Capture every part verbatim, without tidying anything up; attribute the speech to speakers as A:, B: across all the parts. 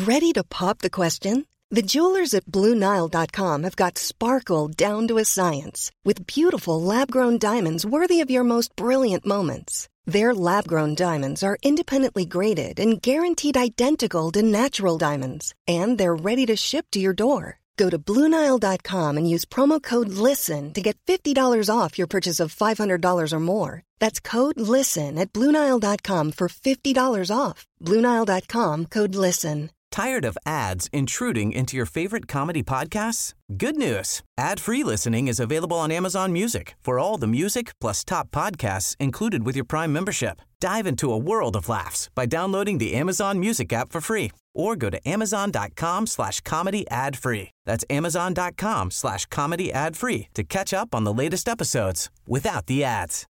A: Ready to pop the question? The jewelers at Blue Nile dot com have got sparkle down to a science with beautiful lab-grown diamonds worthy of your most brilliant moments. Their lab-grown diamonds are independently graded and guaranteed identical to natural diamonds, and they're ready to ship to your door. Go to Blue Nile dot com and use promo code LISTEN to get fifty dollars off your purchase of five hundred dollars or more. That's code LISTEN at Blue Nile dot com for fifty dollars off. Blue Nile dot com, code LISTEN.
B: Tired of ads intruding into your favorite comedy podcasts? Good news. Ad-free listening is available on Amazon Music for all the music plus top podcasts included with your Prime membership. Dive into a world of laughs by downloading the Amazon Music app for free or go to amazon.com slash comedy ad free. That's amazon.com slash comedy ad free to catch up on the latest episodes without the ads.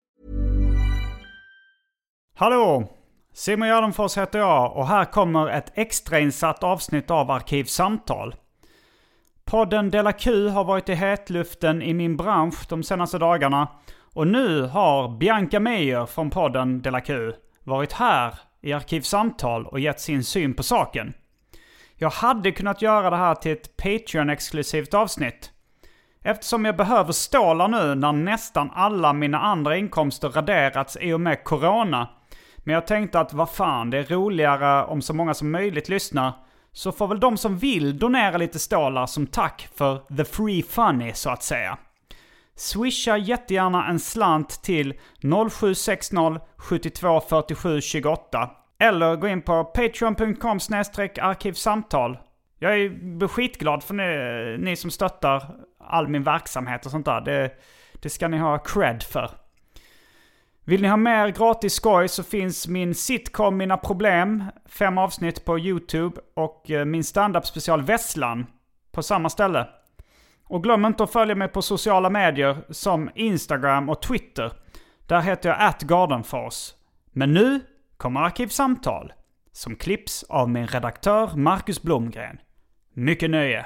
C: Hallå! Simon Gärdenfors heter jag och här kommer ett extrainsatt avsnitt av Arkivsamtal. Podden Della Q har varit i hetluften i min bransch de senaste dagarna och nu har Bianca Meijer från podden Della Q varit här i Arkivsamtal och gett sin syn på saken. Jag hade kunnat göra det här till ett Patreon-exklusivt avsnitt. Eftersom jag behöver stålar nu när nästan alla mina andra inkomster raderats i och med corona. Men jag tänkte att vad fan, det är roligare om så många som möjligt lyssnar. Så får väl de som vill donera lite stålar som tack för the free funny så att säga. Swisha jättegärna en slant till noll sju sex noll sju två fyra sju två åtta. Eller gå in på patreon punkt com slash arkivsamtal. Jag är skitglad för ni, ni som stöttar all min verksamhet och sånt där. Det, det ska ni ha cred för. Vill ni ha mer gratis skoj så finns min sitcom Mina Problem, fem avsnitt på YouTube och min stand-up special Vesslan på samma ställe. Och glöm inte att följa mig på sociala medier som Instagram och Twitter. Där heter jag at Gardenfors. Men nu kommer Arkivsamtal som klipps av min redaktör Marcus Blomgren. Mycket nöje!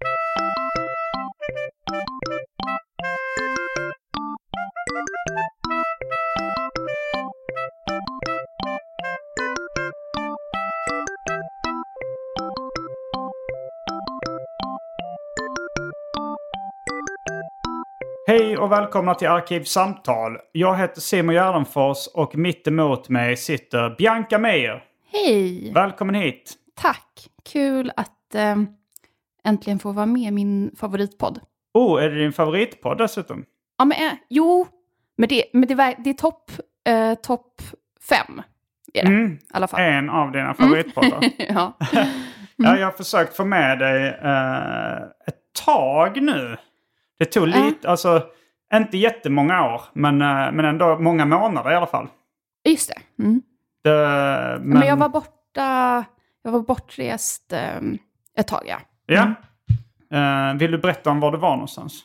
C: Hej och välkomna till Arkivsamtal. Jag heter Simon Gärdenfors och mitt emot mig sitter Bianca Meijer.
D: Hej!
C: Välkommen hit.
D: Tack. Kul att äh, äntligen få vara med i min favoritpodd.
C: Oh, är det din favoritpodd dessutom?
D: Ja, men äh, jo. Men det, men det, det är topp äh, top fem. Är det,
C: mm,
D: i alla fall.
C: En av dina favoritpoddar.
D: Mm. ja. Mm.
C: ja, jag har försökt få med dig äh, ett tag nu. Det tog lite, äh. alltså inte jättemånga år, men, men ändå många månader i alla fall.
D: Just det. Mm.
C: det men...
D: men jag var borta, jag var bortrest um, ett tag, ja.
C: Mm. Ja. Uh, vill du berätta om var du var någonstans?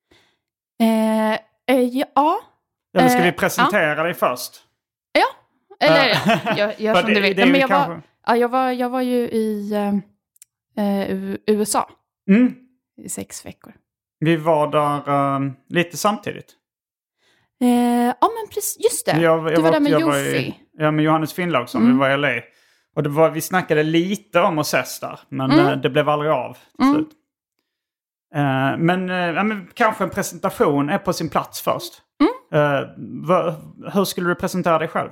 D: Uh, uh, ja.
C: Eller ska
D: uh,
C: vi presentera
D: uh.
C: dig först?
D: Ja, eller jag, jag som
C: det,
D: du vet.
C: Det
D: men jag,
C: kanske...
D: var, ja, jag, var, jag var ju i uh, uh, U S A
C: mm.
D: i sex veckor.
C: Vi var där uh, lite samtidigt.
D: Eh, ja, men precis. Just det.
C: Jag, jag
D: du var,
C: var
D: där med
C: Jofi. Ja, med Johannes Finnlaugsson. Mm. Vi var i L A. Och det var, vi snackade lite om att ses där. Men mm. uh, det blev aldrig av till mm. slut. Uh, men, uh, ja, men kanske en presentation är på sin plats först. Mm. Uh, va, hur skulle du presentera dig själv?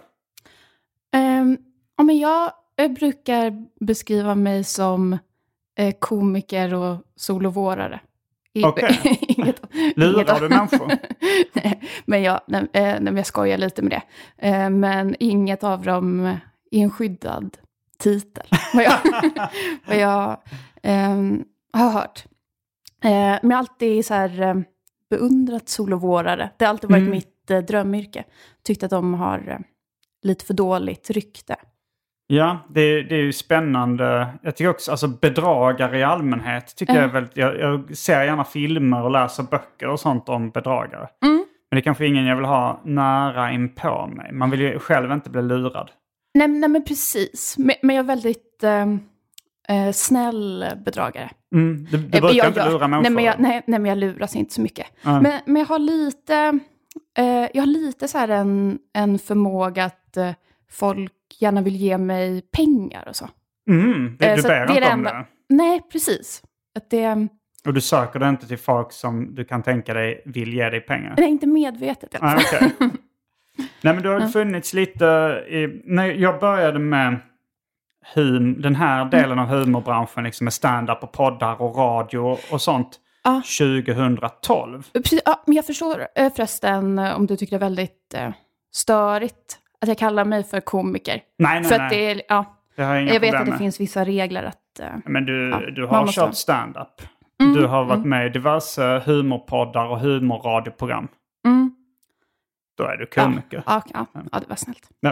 D: Um, ja, men jag, jag brukar beskriva mig som uh, komiker och solovårare.
C: Okej. Okay. Lurar du människor?
D: men, jag, nej, nej, men jag skojar lite med det. Eh, men inget av dem är en skyddad titel. vad jag, vad jag eh, har hört. Eh, men jag har alltid så här, eh, beundrat solovårare. Det har alltid varit mm. mitt eh, drömyrke. Tyckt att de har eh, lite för dåligt rykte.
C: Ja, det, det är ju spännande. Jag tycker också, alltså bedragare i allmänhet tycker mm. jag är väldigt, jag, jag ser gärna filmer och läser böcker och sånt om bedragare. Mm. Men det är kanske ingen jag vill ha nära in på mig. Man vill ju själv inte bli lurad.
D: Nej, nej men precis. Men, men jag är väldigt äh, snäll bedragare.
C: Mm. Du, du brukar
D: jag,
C: inte
D: jag,
C: lura människor.
D: Nej men, jag, nej, nej, men jag luras inte så mycket. Mm. Men, men jag har lite, äh, jag har lite så här en, en förmåga att äh, folk gärna vill ge mig pengar och så.
C: Mm, det, du ber
D: det
C: inte
D: det
C: om
D: enda.
C: det?
D: Nej, precis. Att det...
C: Och du söker det inte till folk som du kan tänka dig vill ge dig pengar?
D: Det är inte medvetet i alla
C: Ah,
D: fall.
C: okay. Nej, men du har funnits lite i... När jag började med hum, den här delen av humorbranschen, liksom med stand-up och poddar och radio och sånt,
D: Ja.
C: tjugohundratolv.
D: Precis, ja, men jag förstår eh, förresten eh, om du tycker det är väldigt eh, störigt att jag kallar mig för komiker.
C: Nej, nej,
D: för
C: nej.
D: Att det är, ja,
C: Det har jag inga
D: jag vet
C: problem
D: att det
C: med.
D: finns vissa regler att... Eh,
C: Men du,
D: ja,
C: du
D: man
C: har
D: måste-
C: kört stand-up.
D: Mm,
C: Du har varit
D: mm.
C: med i diverse humorpoddar och humorradioprogram.
D: mm,
C: Då är du komiker.
D: ja, ja, ja, ja, det var snällt.
C: Nej.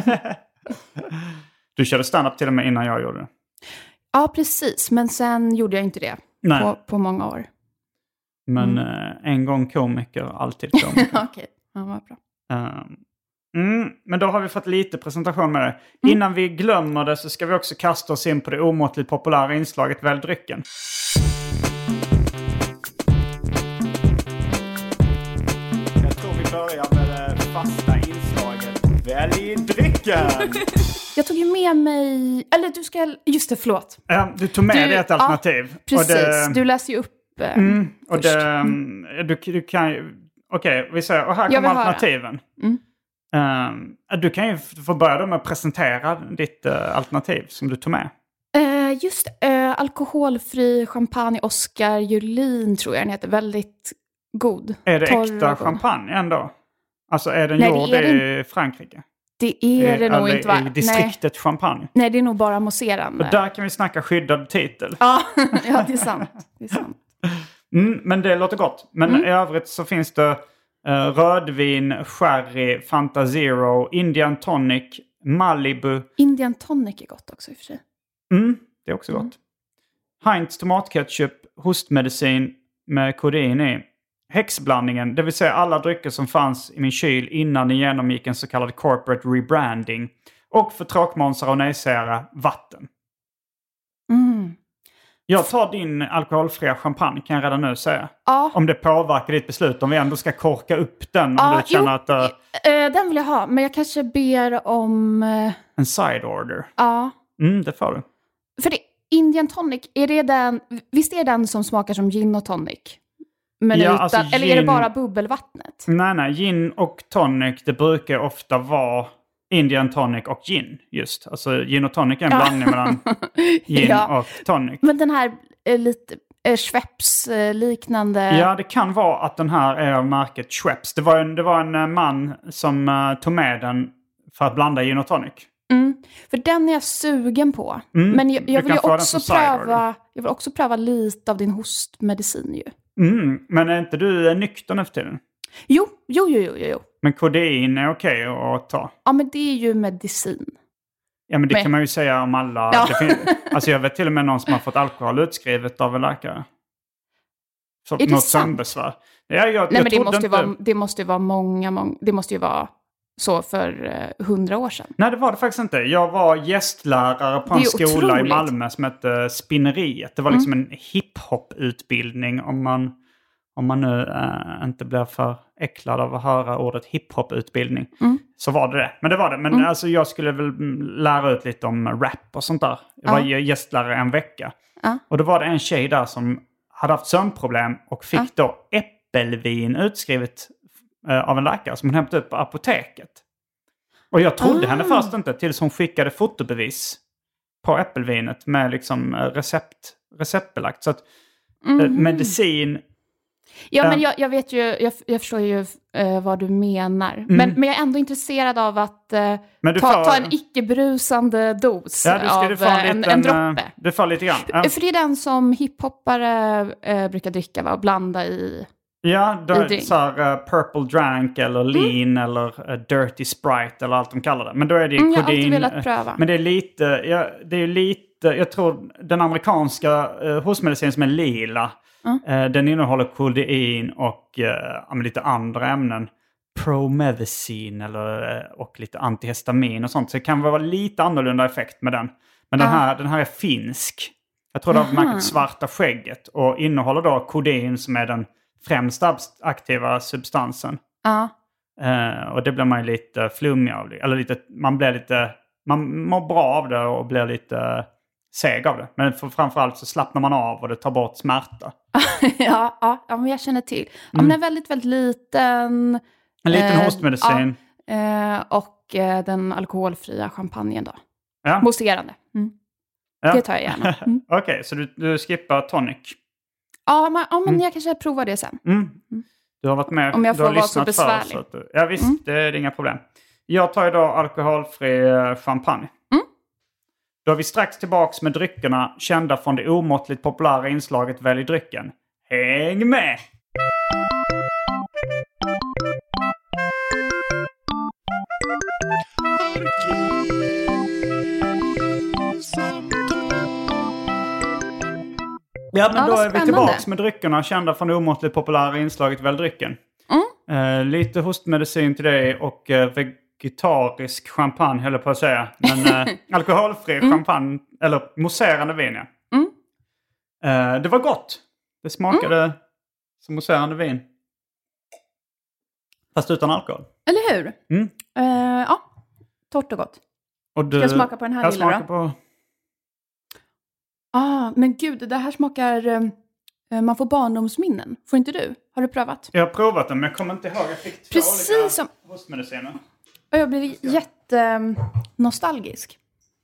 C: Du körde stand-up till och med innan jag gjorde det.
D: Ja, precis. Men sen gjorde jag inte det
C: Nej.
D: på, på många år.
C: Men
D: Mm.
C: eh, en gång komiker, alltid komiker.
D: Okej, ja, vad bra.
C: um, mm, men då har vi fått lite presentation med det.
D: Mm.
C: Innan vi glömmer det så ska vi också kasta oss in på det omåttligt populära inslaget Välj drycken. Jag tror vi börjar med det fasta inslaget Välj drycken.
D: Jag tog ju med mig... Eller du ska... Just det, förlåt.
C: Ja, du tog med
D: Du-
C: dig ett
D: ja,
C: alternativ.
D: Precis,
C: Och det,
D: du läser ju upp eh,
C: mm, och
D: först.
C: det, mm, du, du kan ju... Okej, vi säger... Och här
D: Jag
C: kommer
D: vill höra.
C: alternativen.
D: Mm.
C: Um, du kan ju f- få börja då med att presentera ditt uh, alternativ som du tog med.
D: Eh, just eh, alkoholfri champagne Oscar Julin tror jag den heter. Väldigt god.
C: Är det
D: Torr
C: äkta
D: och god.
C: champagne ändå? Alltså är den
D: Nej, det
C: gjord
D: är
C: i Frankrike?
D: Det är det nog
C: eller
D: inte, va?
C: i
D: Nej.
C: distriktet Champagne?
D: Nej, det är nog bara mousserande.
C: Och där kan vi snacka skyddad titel.
D: Ja, ja, det är sant. Det är sant.
C: Mm, men det låter gott. Men
D: Mm.
C: i övrigt så finns det uh, rödvin, sherry, Fanta Zero, Indian Tonic, Malibu.
D: Indian tonic är gott också i och för sig.
C: Mm, det är också
D: Mm.
C: gott. Heinz tomatketchup, hostmedicin med kodein i. Häxblandningen, det vill säga alla drycker som fanns i min kyl innan ni genomgick en så kallad corporate rebranding. Och för tråkmånsar och nejsägare, vatten.
D: Mm.
C: Jag tar din alkoholfria champagne kan jag redan nu säga.
D: Ja,
C: Om det påverkar ditt beslut, om vi ändå ska korka upp den. Om
D: ja
C: du känner
D: jo,
C: att uh,
D: eh, den vill jag ha. Men jag kanske ber om... Eh,
C: en side order.
D: ja,
C: Mm, det får du.
D: för det, Indian tonic, är det den... Visst är det den som smakar som gin och tonic? Men
C: Ja,
D: utan,
C: alltså
D: eller är det
C: gin-
D: bara bubbelvattnet?
C: Nej, nej. Gin och tonic, det brukar ofta vara Indian tonic och gin. Just. Alltså gin och tonic är en
D: Ja.
C: blandning mellan gin
D: Ja.
C: och tonic.
D: Men den här eh, lite eh, Schweppes-liknande...
C: Ja, det kan vara att den här är av märket Schweppes. Det var en, det var en eh, man som uh, tog med den för att blanda gin och tonic.
D: Mm, för den är jag sugen på.
C: Mm,
D: Men jag,
C: du
D: jag vill
C: kan
D: ju
C: få den
D: också
C: som side order.
D: pröva... Jag vill också pröva lite av din hostmedicin ju.
C: Mm, men är inte du eh, nykter nu för tiden?
D: Jo, jo, jo, jo, jo.
C: Men kodein är okej att ta.
D: Ja, men det är ju medicin.
C: Ja, men det
D: Men-
C: kan man ju säga om alla.
D: Ja.
C: Det fin- alltså jag vet till och med någon som har fått alkohol utskrivet av en läkare. För
D: Är det
C: något
D: sant?
C: sömnbesvär. Ja, jag,
D: Nej,
C: jag
D: men det
C: trodde
D: måste, ju
C: inte...
D: vara, det måste ju vara många, många... Det måste ju vara så för eh, hundra år sedan.
C: Nej, det var det faktiskt inte. Jag var gästlärare på en
D: Det är
C: skola i
D: otroligt.
C: Malmö som hette Spinneriet. Det var liksom en hiphop-utbildning om man, om man nu äh, inte blir för äcklad av att höra ordet hiphop-utbildning.
D: Mm.
C: Så var det det. Men det var det. Men
D: Mm.
C: alltså, jag skulle väl mm, lära ut lite om rap och sånt där. Jag var
D: Ja.
C: gästlärare en vecka.
D: Ja.
C: Och då var det en tjej där som hade haft sömnproblem och fick
D: Ja.
C: då äppelvin utskrivet eh, av en läkare som hon hämtade upp på apoteket. Och jag trodde
D: Ah.
C: henne först inte tills hon skickade fotobevis på äppelvinet med liksom eh, recept, receptbelagt. Så att eh,
D: Mhm.
C: medicin...
D: Ja,
C: Ja.
D: men jag, jag vet ju, jag, jag förstår ju eh, vad du menar.
C: Mm.
D: Men, men jag är ändå intresserad av att eh,
C: Men du
D: ta,
C: får-
D: ta en icke-brusande dos
C: Ja, du ska
D: av
C: du få
D: eh,
C: en,
D: en,
C: liten,
D: en droppe.
C: eh, Du får lite grann. Ja,
D: För det är den som hiphoppare eh, brukar dricka, va? Och blanda i...
C: ja då,
D: i drink.
C: så här, eh, Purple Drank eller Lean eller eh, Dirty Sprite eller allt de kallar det. Men då är det ju
D: Mm, jag har alltid
C: kodein.
D: velat
C: eh,
D: pröva.
C: Men det är lite, ja, det är lite, jag tror den amerikanska eh, hostmedicin som är lila,
D: Mm.
C: eh, den innehåller kodein och eh, ja, men lite andra ämnen. Promethazine eller, eh, och lite antihistamin och sånt. Så det kan vara lite annorlunda effekt med den. Men den,
D: Ah.
C: här, den här är finsk. Jag tror det har
D: Aha.
C: märkt svarta skägget och innehåller då kodein som är den främst abs- aktiva substansen.
D: Ja.
C: Eh, och det blir man ju lite flummig av. Eller lite, man blir lite, man mår bra av det och blir lite seg av det. Men för, framförallt så slappnar man av och det tar bort smärta.
D: ja, ja, ja, men jag känner till. Ja, mm. Den är väldigt, väldigt liten.
C: En liten eh, hostmedicin.
D: Ja, eh, och eh, den alkoholfria champagnen då.
C: Ja.
D: Mousserande. Mm. Ja. Det tar jag gärna. Mm.
C: Okej, okay, så du, du skippar tonic?
D: Ja, men, ja, men mm. jag kanske provar det sen.
C: Mm. Mm. Du har varit med.
D: Om jag får
C: vara
D: så besvärlig.
C: För, så att, ja visst, mm. det är inga problem. Jag tar idag alkoholfri champagne.
D: Mm.
C: Då är vi strax tillbaks med dryckerna kända från det omåttligt populära inslaget Välj drycken. Häng med! Ja, men ja, då är vi tillbaks med dryckerna kända från det omåttligt populära inslaget Välj drycken.
D: Mm.
C: Uh, lite hostmedicin till dig och uh, vegetarisk champagne höll jag på att säga. Men uh, alkoholfri mm. champagne, eller mousserande vin. Ja.
D: Mm.
C: Uh, det var gott. Det smakade mm. som mousserande vin. Fast utan alkohol.
D: Eller hur?
C: Mm.
D: Uh, ja, torrt och gott.
C: Och du,
D: ska jag smaka på den här
C: jag
D: lilla då?
C: På...
D: Ah, men gud, det här smakar... Uh, man får barndomsminnen. Får inte du? Har du prövat?
C: Jag har provat den, men jag kommer inte ihåg. Jag fick två
D: Precis
C: olika
D: som...
C: hostmediciner.
D: Och jag blev jättenostalgisk.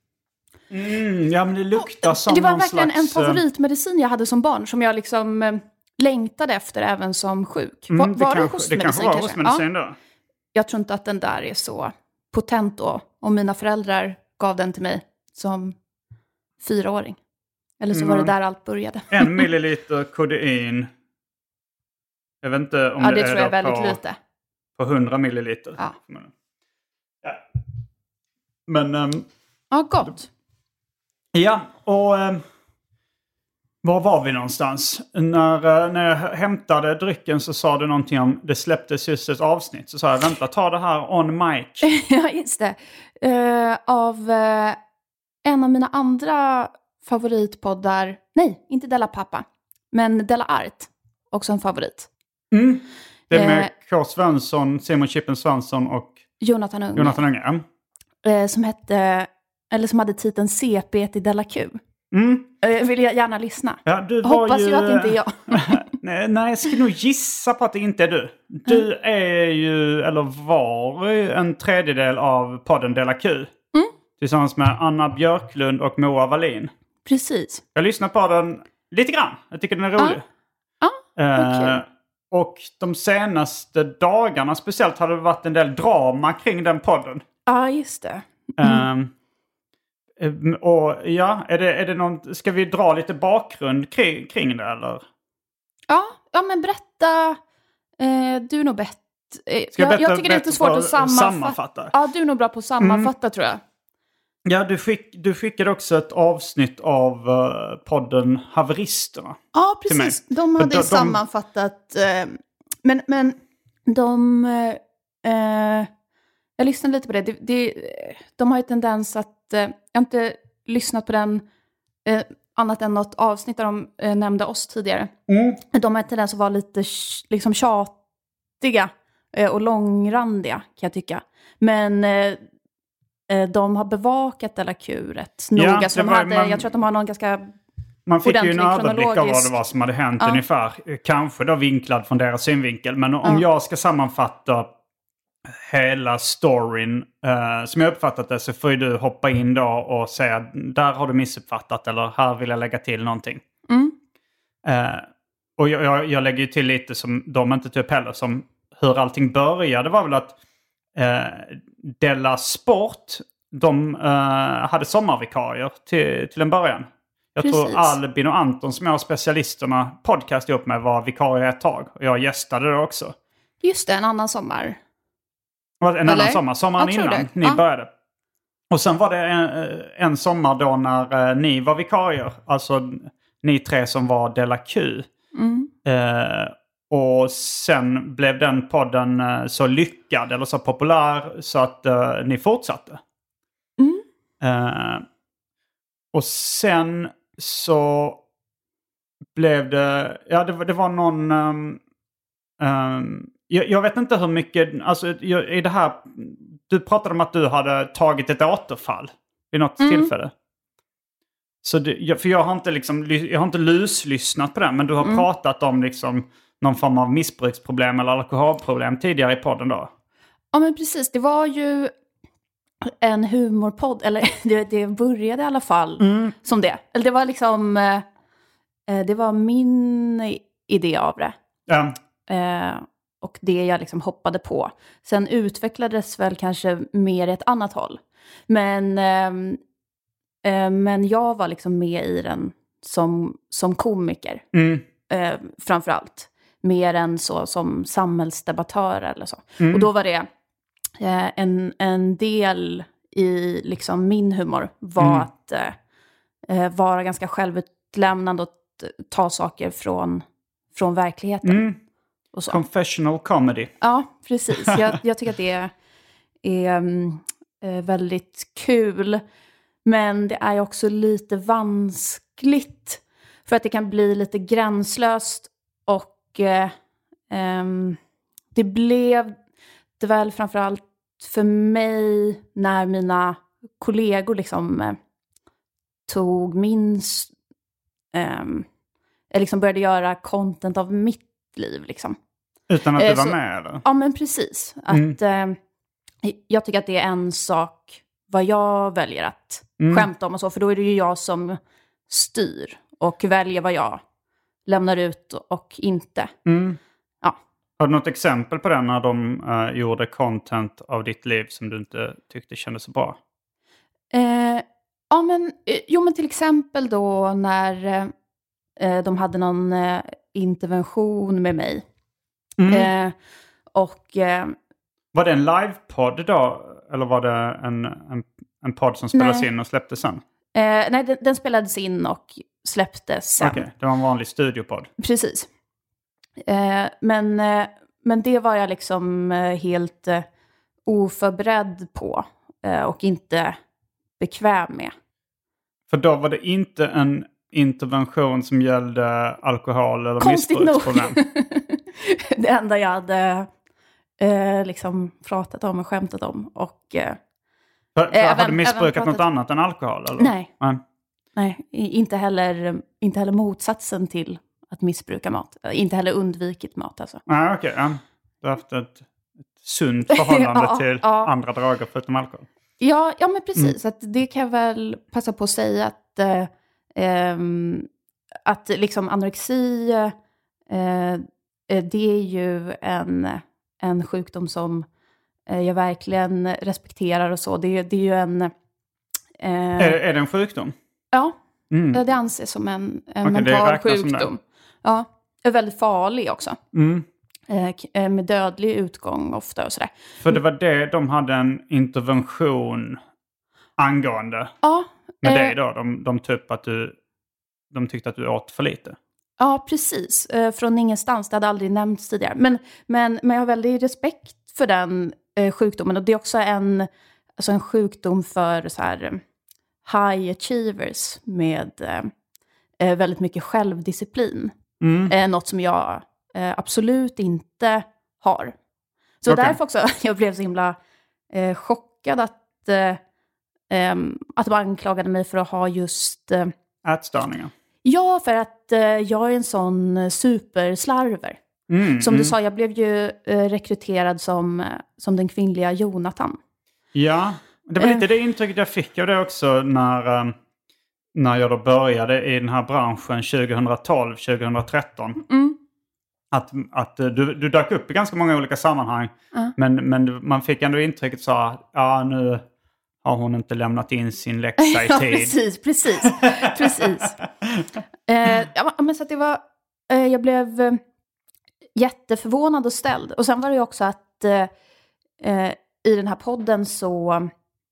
C: Mm, ja, men det luktar
D: och,
C: som
D: det var
C: någon
D: verkligen
C: slags...
D: en favoritmedicin jag hade som barn. Som jag liksom eh, längtade efter även som sjuk.
C: Mm,
D: var
C: det,
D: var
C: kanske,
D: det hostmedicin
C: det kanske var
D: kanske?
C: hostmedicin
D: ja.
C: då.
D: Jag tror inte att den där är så potent då. Om mina föräldrar gav den till mig som fyraåring. Eller så mm. var det där allt började.
C: En milliliter kodein. Jag vet inte om
D: ja,
C: det,
D: det
C: är
D: tror jag är väldigt
C: på,
D: lite.
C: På hundra milliliter.
D: Ja.
C: Ja. Men... Um,
D: ja, gott.
C: Ja, och... Um, var var vi någonstans? När, uh, när jag hämtade drycken så sa du någonting om... Det släpptes just ett avsnitt. Så sa jag, vänta, ta det här on mic.
D: Ja, just det. Uh, av uh, en av mina andra... favoritpoddar, nej, inte Della Pappa, men Della Art, också en favorit.
C: Mm. Det är med eh, K. Svensson, Simon Chippen Svensson och
D: Jonathan Unge.
C: Jonathan Unge.
D: Eh, som hette, eller som hade titeln C P till Della Q.
C: Mm.
D: Eh, vill jag gärna lyssna.
C: Ja, du
D: hoppas
C: ju,
D: ju att det inte är jag.
C: nej, nej, jag ska nog gissa på att det inte är du. Du mm. är ju, eller var en tredjedel av podden Della Q.
D: Mm.
C: Tillsammans med Anna Björklund och Moa Wallin.
D: Precis.
C: Jag lyssnar på den lite grann. Jag tycker den är rolig.
D: Ja, ah. ah,
C: eh,
D: okay.
C: Och de senaste dagarna speciellt har det varit en del drama kring den podden.
D: Ja, ah, just det.
C: Mm. Eh, och ja, är det, är det någon, ska vi dra lite bakgrund kring, kring det eller?
D: Ja, ja men berätta. Eh, du är nog bättre. Eh, jag,
C: jag,
D: jag tycker det är lite svårt att sammanfatta.
C: sammanfatta.
D: Ja, du är nog bra på att sammanfatta mm. tror jag.
C: Ja, du, skick, du skickade också ett avsnitt av uh, podden Haveristerna.
D: Ja, precis. De hade de, de... sammanfattat. Uh, men, men de... Uh, jag lyssnade lite på det. det, det de har ju tendens att... Uh, jag har inte lyssnat på den uh, annat än något avsnitt där de uh, nämnde oss tidigare.
C: Mm.
D: De har tendens att vara lite liksom tjatiga uh, och långrandiga, kan jag tycka. Men... Uh, de har bevakat Della Q rätt noga. Ja, så de hade, man, jag tror att de har någon ganska
C: man fick ju en överblick av vad det var som hade hänt ja. ungefär. Kanske då vinklad från deras synvinkel. Men om ja. jag ska sammanfatta hela storyn uh, som jag uppfattat det så får ju du hoppa in då och säga där har du missuppfattat eller här vill jag lägga till någonting.
D: Mm.
C: Uh, och jag, jag, jag lägger ju till lite som de inte typ heller som hur allting började var väl att uh, Della Sport, de uh, hade sommarvikarier till, till en början. Jag Precis. tror Albin och Anton som är specialisterna podcast ihop med var vikarier ett tag. Och jag gästade det också.
D: Just det, en annan sommar.
C: En Eller? annan sommar, sommaren innan det. ni ja. började. Och sen var det en, en sommar då när uh, ni var vikarier. Alltså ni tre som var Della Q.
D: Mm.
C: Uh, Och sen blev den podden uh, så lyckad eller så populär så att uh, ni fortsatte.
D: Mm.
C: Uh, och sen så blev det... Ja, det, det var någon... Um, um, jag, jag vet inte hur mycket... Alltså, jag, i det här... Du pratade om att du hade tagit ett återfall vid något mm. tillfälle. Så det, för jag har inte liksom, jag har inte luslyssnat på den, men du har mm. pratat om liksom någon form av missbruksproblem eller alkoholproblem tidigare i podden då?
D: Ja, men precis. Det var ju en humorpodd, eller det, det började i alla fall mm. som det. Eller det var liksom, eh, det var min idé av det.
C: Ja.
D: Eh, och det jag liksom hoppade på. Sen utvecklades väl kanske mer i ett annat håll. Men, eh, eh, men jag var liksom med i den som, som komiker.
C: Mm.
D: Eh, framförallt. Mer än så som samhällsdebattör eller så.
C: Mm.
D: Och då var det eh, en, en del i liksom min humor var mm. att eh, vara ganska självutlämnande och t- ta saker från, från verkligheten.
C: Mm.
D: Och så.
C: Confessional comedy.
D: Ja, precis. Jag, jag tycker att det är, är äh, väldigt kul. Men det är också lite vanskligt. För att det kan bli lite gränslöst. Och äh, ähm, det blev det väl framförallt för mig när mina kollegor liksom äh, tog min... Äh, liksom började göra content av mitt liv liksom.
C: Utan att du
D: eh,
C: var
D: så,
C: med eller?
D: Ja, men precis. Att, mm. eh, jag tycker att det är en sak vad jag väljer att mm. skämta om och så. För då är det ju jag som styr och väljer vad jag lämnar ut och inte.
C: Mm.
D: Ja.
C: Har du något exempel på det när de uh, gjorde content av ditt liv som du inte tyckte kändes så bra?
D: Eh, ja, men, eh, jo, men till exempel då när eh, de hade någon eh, intervention med mig. Mm. Eh, och... Eh,
C: var det en livepodd då? Eller var det en, en, en podd som spelades nej. in och släpptes sen?
D: Eh, nej, den, den spelades in och släpptes sen.
C: Okej, okay, det var en vanlig studiopodd.
D: Precis. Eh, men, eh, men det var jag liksom eh, helt eh, oförberedd på. Eh, och inte bekväm med.
C: För då var det inte en intervention som gällde alkohol eller missbruksproblem?
D: Det enda jag hade eh, liksom pratat om och skämtat om. Och, eh,
C: för, för även, har du missbrukat pratat... något annat än alkohol? Eller?
D: Nej. Nej. Nej, inte heller, inte heller motsatsen till att missbruka mat. Inte heller undvikit mat alltså.
C: Nej, okej. Okay. Ja. Du har haft ett, ett sunt förhållande ja, till ja. andra droger förutom alkohol.
D: Ja, ja men precis. Mm. Att det kan jag väl passa på att säga att, eh, eh, att liksom anorexi... Eh, det är ju en, en sjukdom som jag verkligen respekterar och så. Det, det är ju en... Eh,
C: är, är det en sjukdom?
D: Ja,
C: mm.
D: det anses som en, en
C: okay,
D: mental sjukdom. Ja, är väldigt farlig också.
C: Mm.
D: Eh, med dödlig utgång ofta och sådär.
C: För det var det de hade en intervention angående
D: ja,
C: med
D: eh,
C: dig då? De, de, typ att du, de tyckte att du åt för lite.
D: Ja, precis. Eh, från ingenstans. Det hade aldrig nämnts tidigare. Men, men, men jag har väldigt respekt för den eh, sjukdomen. Och det är också en, alltså en sjukdom för så här, high achievers med eh, väldigt mycket självdisciplin. Mm. Eh, något som jag eh, absolut inte har. Så okay. Därför också jag blev så himla eh, chockad att, eh, eh, att de anklagade mig för att ha just... Eh,
C: ätstörningar.
D: Ja, för att eh, jag är en sån superslarver. Mm, som mm. du sa, jag blev ju eh, rekryterad som, som den kvinnliga Jonathan.
C: Ja, det var lite det intrycket jag fick av det också när, um, när jag då började i den här branschen tjugohundratolv tjugotretton. Mm. Att, att du, du dök upp i ganska många olika sammanhang. Uh. Men, men man fick ändå intrycket så att ja, nu har hon inte lämnat in sin läxa i
D: ja,
C: tid.
D: precis, precis, precis. Eh, ja, men så att det var, eh, jag blev eh, jätteförvånad och ställd. Och sen var det ju också att eh, i den här podden så,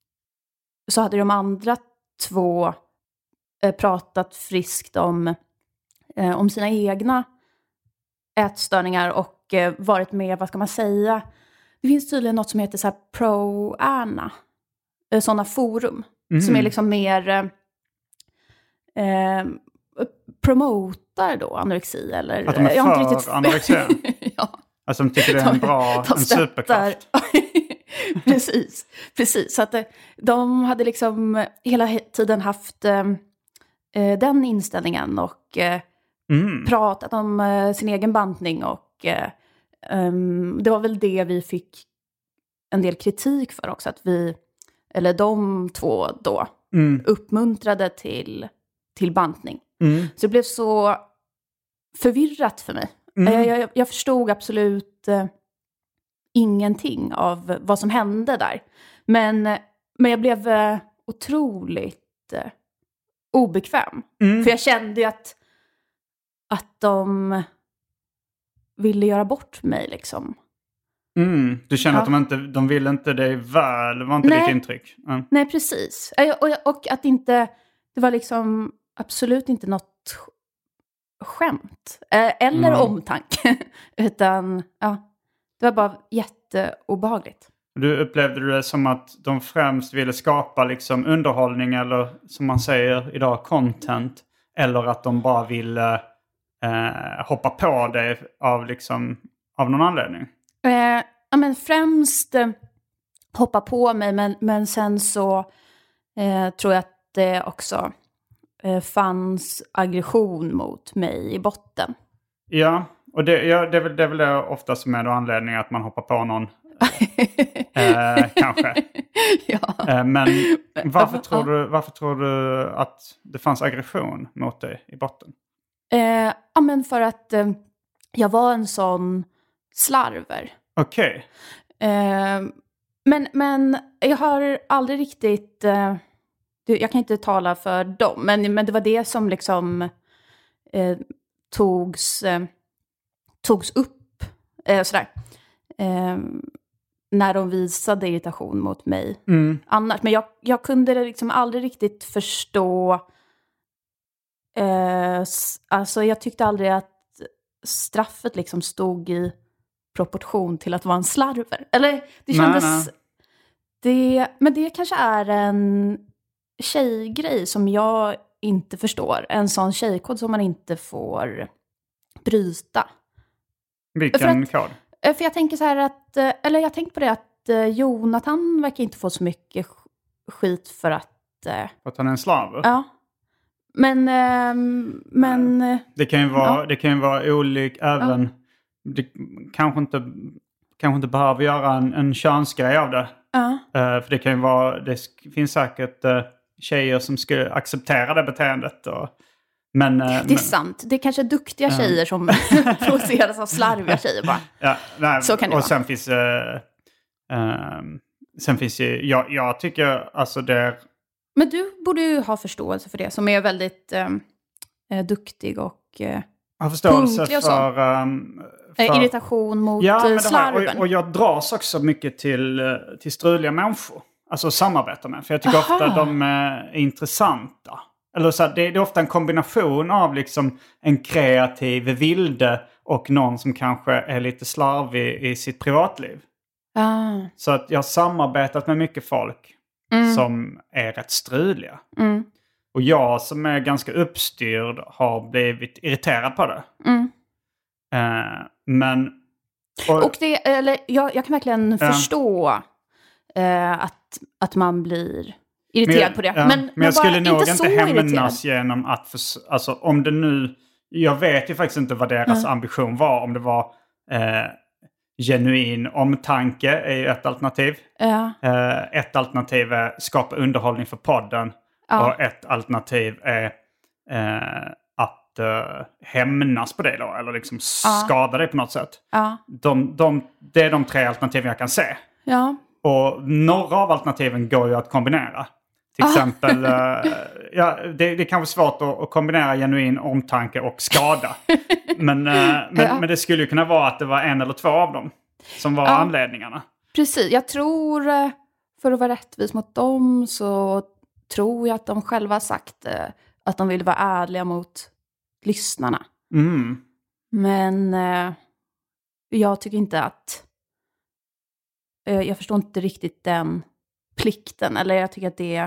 D: så hade de andra två eh, pratat friskt om, eh, om sina egna ätstörningar och eh, varit med, vad ska man säga? Det finns tydligen något som heter så här pro-ana. Sådana forum mm. som är liksom mer eh, promotar då anorexi eller
C: att de är
D: jag
C: för
D: inte riktigt...
C: anorexi.
D: Ja.
C: Alltså de tycker det är en bra de, de en superkraft.
D: precis, precis. Så att de hade liksom hela tiden haft eh, eh, den inställningen och eh,
C: Mm.
D: pratat om eh, sin egen bantning. Och eh, um, det var väl det vi fick en del kritik för också. Att vi, eller de två då,
C: Mm.
D: uppmuntrade till, till bantning.
C: Mm.
D: Så det blev så förvirrat för mig.
C: Mm.
D: Eh, jag, jag förstod absolut eh, ingenting av vad som hände där. Men, men jag blev eh, otroligt eh, obekväm.
C: Mm.
D: För jag kände ju att, att de ville göra bort mig liksom.
C: Mm. Du känner
D: Ja.
C: att de inte de vill inte dig väl, det var inte
D: Nej.
C: ditt intryck? Mm.
D: Nej, precis. Eh, Och, och att inte, det var liksom absolut inte något skämt. eh, Eller
C: Mm.
D: omtanke. Utan, ja, det var bara jätteobehagligt.
C: Du upplevde det som att de främst ville skapa liksom underhållning eller som man säger idag content, eller att de bara ville eh, hoppa på dig av, liksom, av någon anledning?
D: Eh, ja, men främst eh, hoppa på mig, men, men sen så eh, tror jag att det också eh, fanns aggression mot mig i botten.
C: Ja, och det, ja, det, är väl, det är väl det ofta som är då anledningen att man hoppar på någon. eh, kanske.
D: Ja.
C: Eh, men varför
D: Ja.
C: tror, du, varför tror du att det fanns aggression mot dig i botten?
D: Eh, ja, men för att eh, jag var en sån slarver.
C: Okej.
D: Eh, men, men jag har aldrig riktigt... Eh, det- jag kan inte tala för dem, men, men det var det som liksom eh, togs, eh, togs upp eh, sådär. Eh, när de visade irritation mot mig
C: Mm.
D: annars. Men jag, jag kunde liksom aldrig riktigt förstå... Eh, s- alltså jag tyckte aldrig att straffet liksom stod i proportion till att vara en slarver. Eller det
C: Nej,
D: kändes...
C: nej.
D: Det, men det kanske är en tjejgrej som jag inte förstår. En sån tjejkod som man inte får bryta.
C: Vilken
D: För att-
C: kod?
D: Eh, För jag tänker så här att... eh, Eller jag tänkte på det att eh, Jonathan verkar inte få så mycket sk- skit för att... eh,
C: Att han är en slav?
D: Ja. Men... ehm, men... eh,
C: Det kan ju vara,
D: Ja.
C: det kan ju vara olik även... Det kanske inte, kanske inte behöver göra en, en könsgrej av det.
D: Ja.
C: Eh, för det kan ju vara... Det sk- finns säkert uh, tjejer som skulle acceptera det beteendet. Och, men, eh,
D: Det är
C: men,
D: sant. Det är kanske duktiga tjejer som provoceras av slarviga tjejer bara.
C: ja, nej,
D: Så kan det
C: och
D: vara.
C: sen finns uh, um, sen finns ju... Jag, jag tycker alltså det är...
D: Men du borde ju ha förståelse för det, som är väldigt ehm, eh, duktig och eh,
C: Jag har förståelse
D: Punktlig och så.
C: för... ehm,
D: eh,
C: för
D: irritation mot
C: ja,
D: eh,
C: men det har,
D: slarven.
C: och, och jag dras också mycket till, eh, till struliga människor. Alltså att samarbeta med. För jag tycker
D: Aha.
C: ofta de eh, är intressanta. Eller så här, det, det är ofta en kombination av liksom en kreativ vilde och någon som kanske är lite slarvig i sitt privatliv.
D: Ah,
C: Så att jag har samarbetat med mycket folk som är rätt struliga.
D: mm,
C: Och jag som är ganska uppstyrd har blivit irriterad på det.
D: mm.
C: Eh, men... och-
D: Och det, eller, jag, jag kan verkligen
C: Ja.
D: förstå eh, att, att man blir irriterad
C: jag-
D: på det.
C: ja,
D: Men,
C: men jag skulle
D: bara
C: nog inte
D: så
C: hämnas
D: irriterad.
C: genom att... Förs- alltså om det nu... Jag vet ju faktiskt inte vad deras ambition var. Om det var eh, genuin omtanke är ju ett alternativ.
D: Ja,
C: Eh, ett alternativ är skapa underhållning för podden.
D: Ja.
C: Och ett alternativ är eh, att eh, hämnas på det då. Eller liksom skada dig på något sätt.
D: ja,
C: De, de, det är de tre alternativen jag kan se.
D: ja.
C: Och några av alternativen går ju att kombinera. Till exempel, eh, ja, det, det kan vara svårt att, att kombinera genuin omtanke och skada. men, eh, men,
D: Ja.
C: men det skulle ju kunna vara att det var en eller två av dem som var
D: Ja.
C: anledningarna.
D: Precis, jag tror, eh, för att vara rättvis mot dem, så tror jag att de själva har sagt eh, att de vill vara ärliga mot lyssnarna.
C: Mm.
D: Men eh, jag tycker inte att... Eh, jag förstår inte riktigt den plikten. Eller jag tycker att det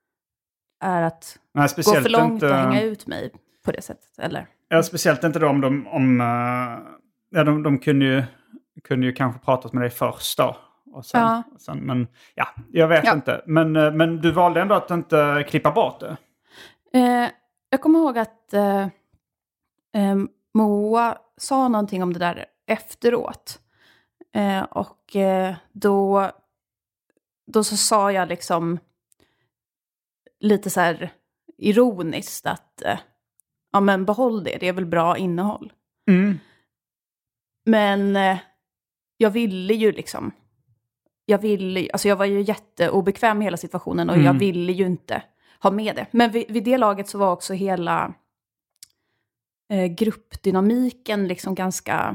D: är att
C: Nej,
D: gå
C: speciellt
D: för långt
C: inte,
D: och hänga ut mig på det sättet. Eller?
C: Ja, speciellt inte då om de... Om, eh, ja, de, de kunde, ju, kunde ju kanske pratat med dig först då. Och sen,
D: Ja.
C: och sen, men ja, jag vet
D: Ja.
C: inte. Men, eh, men du valde ändå att inte klippa bort det.
D: Eh, jag kommer ihåg att eh, eh, Moa sa någonting om det där efteråt. Eh, och eh, då, då så sa jag liksom lite så här ironiskt att eh, ja men behåll det, det är väl bra innehåll.
C: Mm.
D: Men eh, jag ville ju liksom, jag ville, alltså jag var ju jätteobekväm med hela situationen och
C: Mm.
D: jag ville ju inte ha med det. Men vid, vid det laget så var också hela eh, gruppdynamiken liksom ganska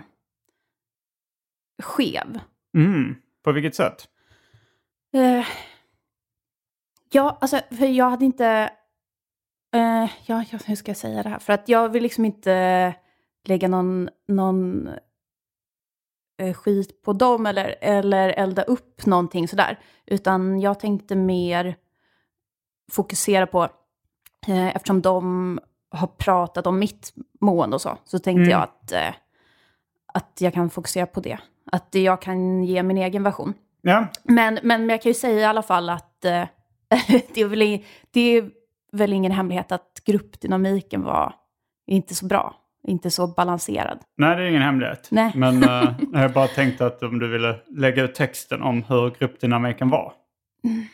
D: skev.
C: Mm. På vilket sätt?
D: Eh, ja, alltså för jag hade inte, eh, ja, ja, hur ska jag säga det här? För att jag vill liksom inte lägga någon, någon eh, skit på dem eller, eller elda upp någonting sådär. Utan jag tänkte mer fokusera på, eh, eftersom de har pratat om mitt mående och så, så tänkte
C: Mm.
D: jag att, eh, att jag kan fokusera på det. Att jag kan ge min egen version.
C: Ja.
D: Men, men jag kan ju säga i alla fall att eh, det, är väl, i- det är väl ingen hemlighet att gruppdynamiken var inte så bra. Inte så balanserad.
C: Nej, det är ingen hemlighet.
D: Nej.
C: Men uh, jag bara tänkte att om du ville lägga ut texten om hur gruppdynamiken var.
D: Mm.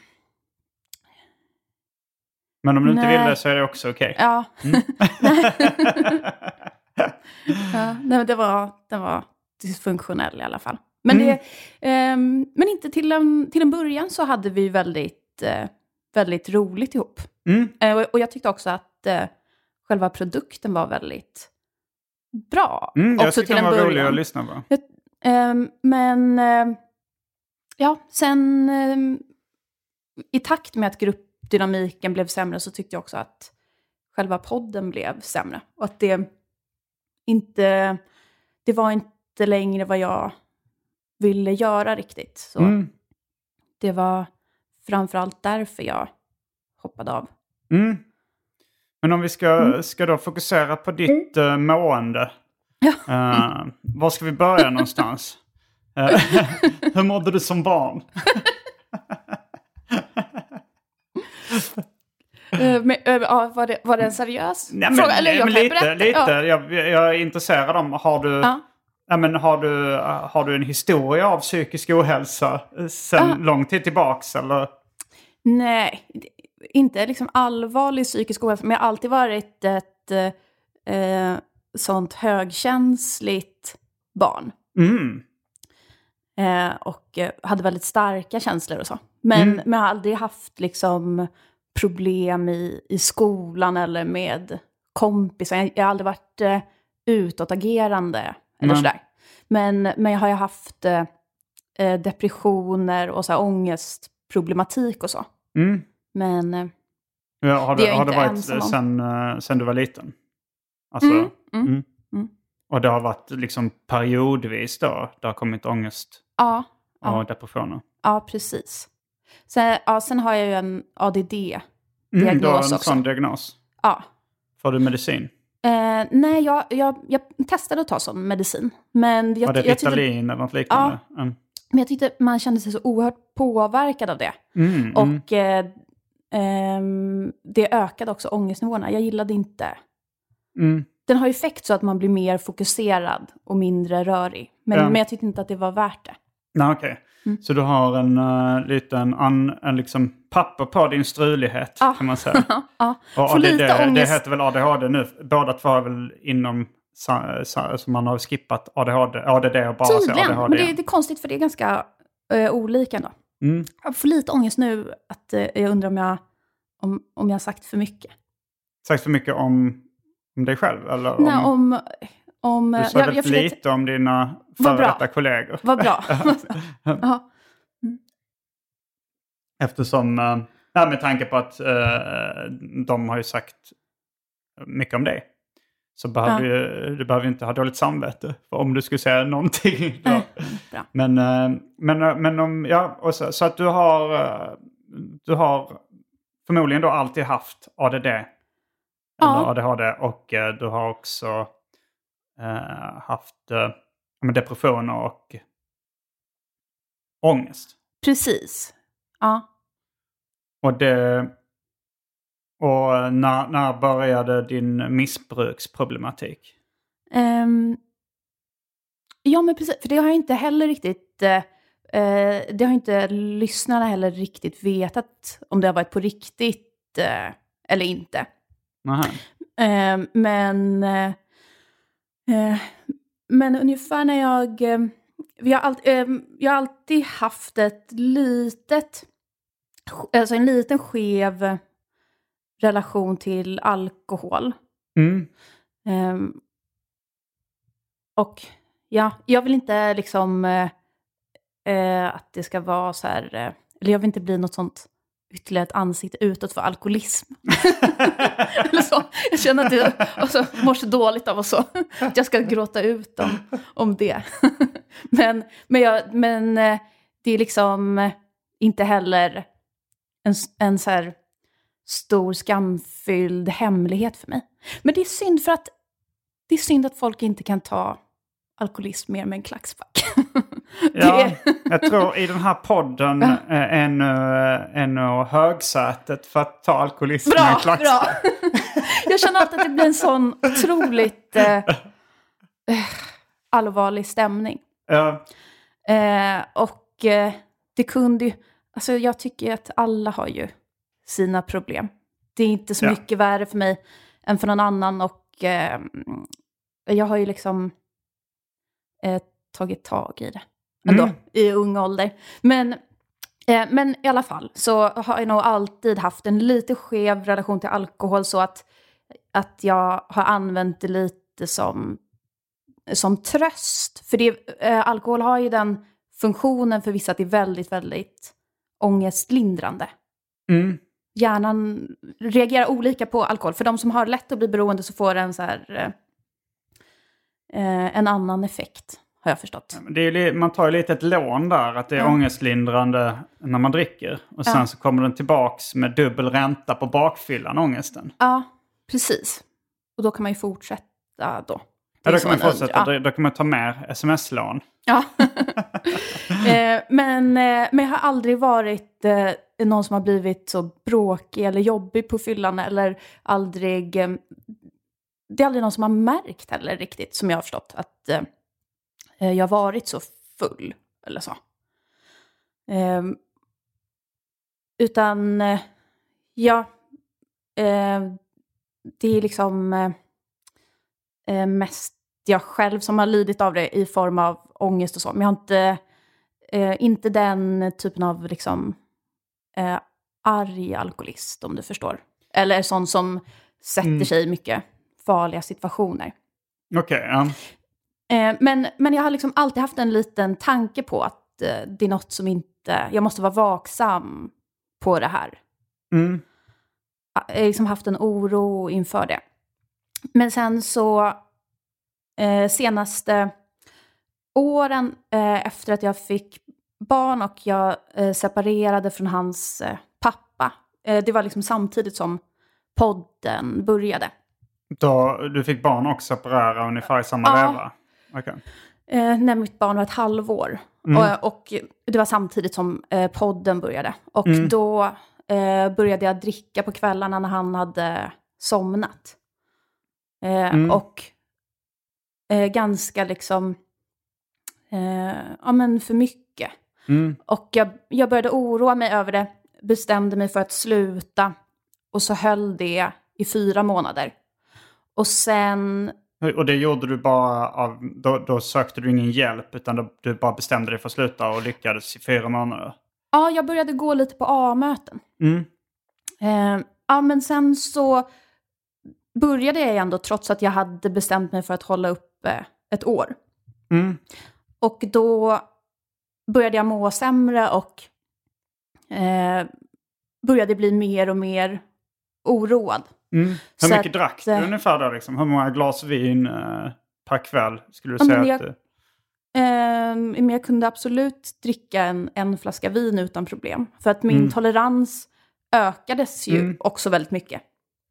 C: Men om du inte
D: Nej.
C: vill det så är det också okej.
D: Ja.
C: Mm.
D: ja nej, men det var, den var dysfunktionell i alla fall. Men,
C: Mm.
D: det, ehm, men inte till en, till en början så hade vi väldigt, eh, väldigt roligt ihop.
C: Mm.
D: Eh, och, och jag tyckte också att eh, själva produkten var väldigt bra.
C: Mm, jag
D: också
C: tyckte den var rolig att lyssna på.
D: Ehm, men eh, ja, sen ehm, i takt med att gruppdynamiken blev sämre så tyckte jag också att själva podden blev sämre. Och att det inte, det var inte längre vad jag ville göra riktigt. Så
C: Mm.
D: det var framförallt därför jag hoppade av.
C: Mm. Men om vi ska,
D: Mm.
C: ska då fokusera på ditt uh, mående.
D: Ja.
C: Uh, var ska vi börja någonstans? Uh, hur mådde du som barn?
D: Uh, men, uh, ja, var, det, var det en seriös
C: Nej, men,
D: fråga? Eller jag
C: men
D: kan
C: lite,
D: berätta.
C: lite.
D: Ja.
C: Jag, jag är intresserad om, har du,
D: Ja.
C: ja, men har du, har du en historia av psykisk ohälsa sedan
D: Ja.
C: lång tid tillbaks? Eller?
D: Nej, inte liksom allvarlig psykisk ohälsa. Men jag har alltid varit ett eh, sånt högkänsligt barn.
C: Mm.
D: Eh, och eh, hade väldigt starka känslor och så. Men,
C: Mm.
D: men jag har aldrig haft liksom problem i, i skolan eller med kompisar. Jag, jag har aldrig varit eh, utåtagerande eller
C: Nej.
D: sådär. Men, men jag har ju haft eh, eh, depressioner och så här ångestproblematik och så.
C: Mm.
D: Men eh,
C: Ja, har
D: Det är
C: det,
D: jag
C: har det
D: inte
C: varit
D: ensam om.
C: sen, uh, sen du var liten? Alltså,
D: Mm, mm,
C: mm.
D: mm.
C: Och det har varit liksom periodvis då? Det har kommit ångest
D: ja,
C: och
D: ja,
C: depressioner?
D: ja, precis. Sen, ja, sen har jag ju en A D D-diagnos
C: Mm, du har en
D: också.
C: sån diagnos?
D: Ja.
C: Får du medicin?
D: Eh, nej, jag, jag, jag testade att ta sån medicin. Men jag,
C: Var det
D: jag tyckte,
C: Ritalin eller något liknande? Mm.
D: men jag tyckte man kände sig så oerhört påverkad av det.
C: Mm, mm.
D: Och eh, ehm, det ökade också ångestnivåerna. Jag gillade inte.
C: Mm.
D: Den har ju effekt så att man blir mer fokuserad och mindre rörig. Men,
C: Ja.
D: men jag tyckte inte att det var värt det.
C: Nej, okej.
D: Mm.
C: Så du har en uh, liten an, en liksom papper på din strulighet,
D: Ja.
C: kan man säga.
D: ja.
C: Och
D: Får
C: A D D,
D: lite
C: det
D: ångest.
C: heter väl A D H D nu? Båda två är väl inom... Sa, sa, så man har skippat A D H D, A D D och bara säger A D
D: Tydligen,
C: H D.
D: men det, det är konstigt för det är ganska eh, olika ändå.
C: Mm.
D: Jag får lite ångest nu att eh, jag undrar om jag, om, om jag har sagt för mycket.
C: Sagt för mycket om, om dig själv? Eller om,
D: Nej, om... om
C: du sa
D: jag,
C: väldigt
D: jag försökte-
C: lite om dina
D: Vad
C: före
D: bra.
C: detta kollegor.
D: Vad bra. Ja.
C: Eftersom, äh, nej, med tanke på att äh, de har ju sagt mycket om dig. Så behöver
D: Ja.
C: ju, du behöver ju inte ha dåligt samvete. För om du skulle säga någonting. Då.
D: Nej, bra.
C: Men, äh, men, äh, men om, ja, och så, så att du har, äh, du har förmodligen då alltid haft A D D. Eller
D: Ja.
C: A D H D. Och äh, du har också äh, haft äh, men depressioner och ångest.
D: Precis. Ja.
C: Och det, Och när, när började din missbruksproblematik?
D: Um, ja, men precis. För det har jag inte heller riktigt... Uh, uh, det har inte lyssnarna heller riktigt vetat om det har varit på riktigt uh, eller inte. Uh, men... Uh, uh, men ungefär när jag... Uh, vi har all, uh, jag har alltid haft ett litet... Alltså en liten skev relation till alkohol.
C: Mm.
D: Um, och ja, jag vill inte liksom uh, att det ska vara så här, uh, eller jag vill inte bli något sånt ytterligare ett ansikte utåt för alkoholism. Eller så. Jag känner att jag alltså, mår så dåligt av och så. Att jag ska gråta ut om, om det. men men, jag, men uh, det är liksom inte heller en, en så här stor skamfylld hemlighet för mig. Men det är synd för att det är synd att folk inte kan ta alkoholism mer med en klackspark.
C: Ja, jag tror i den här podden är ännu, ännu högsätet för att ta alkoholism
D: bra,
C: med en klackspark.
D: Bra. Jag känner alltid att det blir en sån otroligt eh, eh, allvarlig stämning.
C: Ja.
D: Eh, och eh, det kunde ju, alltså jag tycker att alla har ju sina problem. Det är inte så
C: ja.
D: mycket värre för mig än för någon annan. Och eh, jag har ju liksom eh, tagit tag i det ändå mm. i ung ålder. Men, eh, men i alla fall så har jag nog alltid haft en lite skev relation till alkohol. Så att, att jag har använt det lite som, som tröst. För det, eh, alkohol har ju den funktionen för vissa att det är väldigt, väldigt ångestlindrande.
C: Mm.
D: Hjärnan reagerar olika på alkohol. För de som har lätt att bli beroende så får den så här, eh, en annan effekt, har jag förstått.
C: Det är, man tar ju lite ett lån där, att det är ja. ångestlindrande när man dricker. Och sen ja. så kommer den tillbaks med dubbel ränta på bakfyllan, ångesten.
D: Ja, precis. Och då kan man ju fortsätta då.
C: Ja, då kan man fortsätta. Ja. Då kan man ta mer sms-lån.
D: Ja. eh, men, eh, men jag har aldrig varit eh, någon som har blivit så bråkig eller jobbig på fyllan. Eller aldrig... Eh, det är aldrig någon som har märkt heller riktigt, som jag har förstått, att eh, jag har varit så full eller så. Eh, utan, eh, ja, eh, det är liksom eh, mest jag själv som har lidit av det i form av ångest och så. Men jag har inte, eh, inte den typen av liksom eh, arg alkoholist, om du förstår. Eller sån som sätter mm. sig i mycket farliga situationer.
C: Okej, okay, ja.
D: Eh, men, men jag har liksom alltid haft en liten tanke på att eh, det är något som inte... Jag måste vara vaksam på det här.
C: Mm.
D: Jag har liksom haft en oro inför det. Men sen så... Eh, senaste åren eh, efter att jag fick barn och jag eh, separerade från hans eh, pappa. Eh, det var liksom samtidigt som podden började.
C: Då du fick barn och separera ungefär i samma
D: ja.
C: veva? Okay.
D: Eh, när mitt barn var ett halvår. Mm. Och, och det var samtidigt som eh, podden började. Och mm. då eh, började jag dricka på kvällarna när han hade somnat. Eh, mm. Och eh, ganska liksom... Eh, ja, men för mycket.
C: Mm.
D: Och jag, jag började oroa mig över det. Bestämde mig för att sluta. Och så höll det i fyra månader. Och sen...
C: Och det gjorde du bara av... Då, då sökte du ingen hjälp, utan då, du bara bestämde dig för att sluta och lyckades i fyra månader?
D: Ja, jag började gå lite på A-möten.
C: Mm.
D: Eh, ja, men sen så började jag ändå, trots att jag hade bestämt mig för att hålla upp eh, ett år.
C: Mm.
D: Och då började jag må sämre och eh, började bli mer och mer oroad.
C: Mm. Hur
D: så
C: mycket
D: att,
C: drack du
D: eh,
C: ungefär då? Liksom? Hur många glas vin eh, per kväll skulle du
D: ja,
C: säga
D: men
C: att
D: jag,
C: du...
D: eh, men jag kunde absolut dricka en, en flaska vin utan problem. För att min
C: Mm.
D: tolerans ökades ju
C: Mm.
D: också väldigt mycket.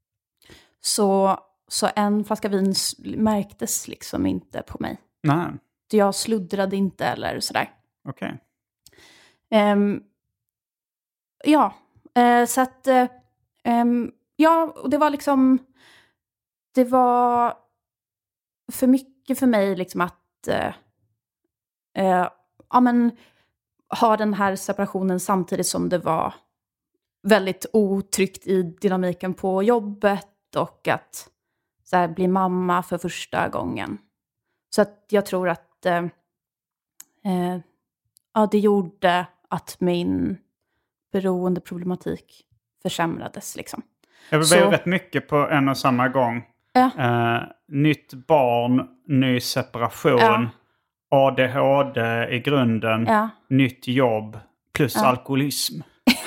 D: Så, så en flaska vin märktes liksom inte på mig.
C: Nej.
D: Jag sluddrade inte eller sådär.
C: Okej.
D: Okay. Um, ja, uh, så att... Uh, um, ja, och det var liksom... Det var för mycket för mig liksom att... Eh, eh, ja, men... ha den här separationen samtidigt som det var väldigt otryggt i dynamiken på jobbet och att så här, bli mamma för första gången. Så att jag tror att eh, eh, ja, det gjorde att min beroendeproblematik försämrades. Liksom.
C: Det blev
D: Så,
C: rätt mycket på en och samma gång.
D: Ja.
C: Eh, nytt barn, ny separation,
D: Ja.
C: A D H D i grunden,
D: Ja.
C: nytt jobb plus
D: Ja.
C: alkoholism.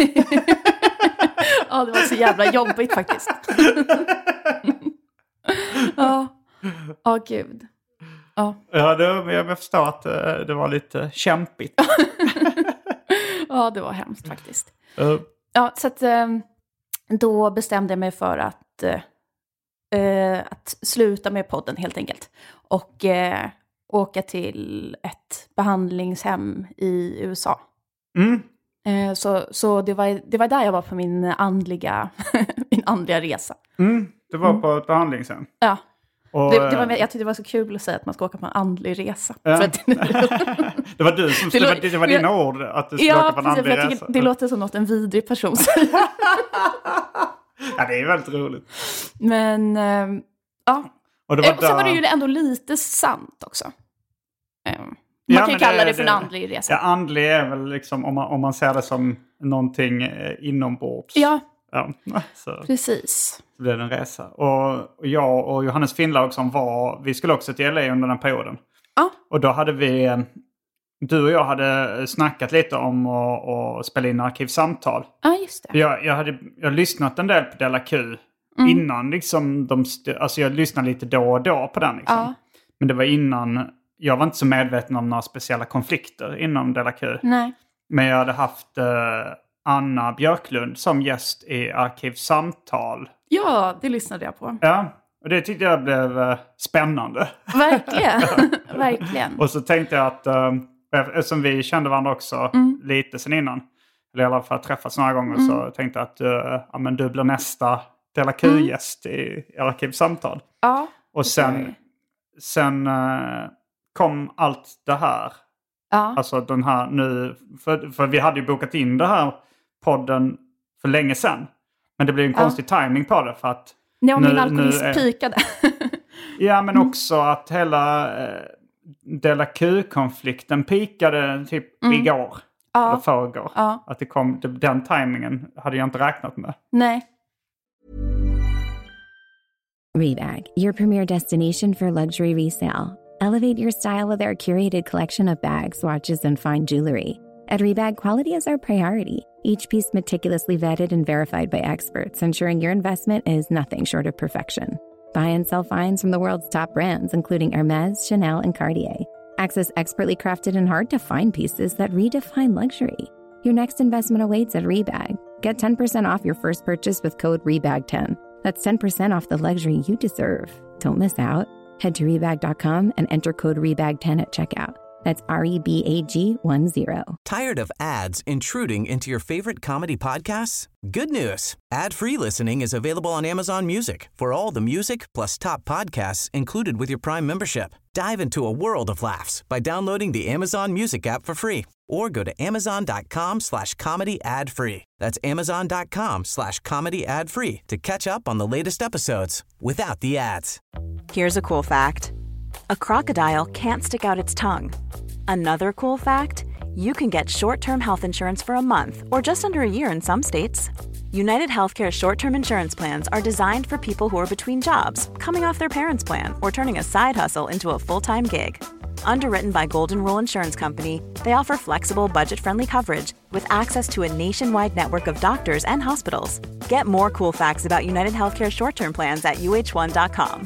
D: Ja, det var så jävla jobbigt faktiskt. Ja, ja gud. Ja.
C: Ja, det, jag förstår att det, det var lite kämpigt.
D: Ja, det var hemskt faktiskt.
C: Uh.
D: Ja, så att eh, då bestämde jag mig för att, eh, att sluta med podden helt enkelt. Och eh, åka till ett behandlingshem i U S A.
C: Mm.
D: Eh, så så det, var, det var där jag var på min andliga, min andliga resa.
C: Mm. Det var på ett behandlingshem.
D: Ja.
C: Och,
D: Det, det var, jag tyckte det var så kul att säga att man ska åka på en andlig resa.
C: Ja.
D: För att,
C: det var du som
D: Det
C: det,
D: lå-
C: var, det var dina ord att du skulle
D: ja,
C: åka på en
D: precis, för
C: andlig
D: jag
C: resa.
D: tycker det låter som något en vidrig person säger.
C: Ja, det är väldigt roligt.
D: Men eh, ja.
C: Och, det var
D: Eh, och sen var
C: där-
D: det ju ändå lite sant också. Eh, man
C: Ja,
D: kan ju
C: men
D: kalla
C: det-
D: det, för en
C: det-
D: andlig resa.
C: Ja, andlig är väl liksom om man, om man ser det som någonting eh, inombords.
D: Ja,
C: Ja, så
D: precis.
C: blev det en resa. Och, och jag och Johannes Finnlaug som var, vi skulle också till L A under den perioden.
D: Ja.
C: Och då hade vi, eh, du och jag hade snackat lite om att, att spela in arkivsamtal.
D: Ja, just det.
C: Jag, jag hade jag hade lyssnat en del på Della Q
D: Mm.
C: innan liksom de, st- alltså jag lyssnade lite då och då på den liksom.
D: Ja.
C: Men det var innan, jag var inte så medveten om några speciella konflikter inom Della Q.
D: Nej.
C: Men jag hade haft eh, Anna Björklund som gäst i arkivsamtal.
D: Ja, det lyssnade jag på.
C: Ja, och det tyckte jag blev eh, spännande.
D: Verkligen. Verkligen.
C: Och så tänkte jag att, eh, eftersom vi kände varandra också
D: Mm.
C: lite sen innan, eller i alla fall träffats några gånger,
D: Mm.
C: så tänkte jag att eh, ja, men du blir nästa Della Q-gäst i, i arkivsamtal.
D: Ja.
C: Och sen,
D: Okej.
C: sen eh, kom allt det här.
D: Ja.
C: Alltså den här nu, för, för vi hade ju bokat in det här podden för länge sedan. Men det blev en
D: Ja.
C: konstig timing på det för att...
D: Nej, om
C: nu-
D: min alkoholism
C: nu är-
D: pikade.
C: Ja, men också att hela eh, Della Q-konflikten pikade typ
D: Mm.
C: igår. Eller
D: Ja.
C: förrgår.
D: Ja.
C: Att det kom, det, den timingen hade jag inte räknat med.
D: Nej.
E: Rebag, your premier destination for luxury resale. Elevate your style with our curated collection of bags, watches, and fine jewelry. At Rebag, quality is our priority. Each piece meticulously vetted and verified by experts, ensuring your investment is nothing short of perfection. Buy and sell finds from the world's top brands, including Hermes, Chanel, and Cartier. Access expertly crafted and hard-to-find pieces that redefine luxury. Your next investment awaits at Rebag. Get ten percent off your first purchase with code rebag ten. That's ten percent off the luxury you deserve. Don't miss out. Head to rebag dot com and enter code rebag ten at checkout. That's R E B A G one zero.
B: Tired of ads intruding into your favorite comedy podcasts? Good news. Ad-free listening is available on Amazon Music for all the music plus top podcasts included with your Prime membership. Dive into a world of laughs by downloading the Amazon Music app for free or go to amazon.com slash comedy ad free. That's amazon.com slash comedy ad free to catch up on the latest episodes without the ads.
F: Here's a cool fact. A crocodile can't stick out its tongue. Another cool fact, you can get short-term health insurance for a month or just under a year in some states. United Healthcare short-term insurance plans are designed for people who are between jobs, coming off their parents' plan, or turning a side hustle into a full-time gig. Underwritten by Golden Rule Insurance Company, they offer flexible, budget-friendly coverage with access to a nationwide network of doctors and hospitals. Get more cool facts about United Healthcare short-term plans at U H one dot com.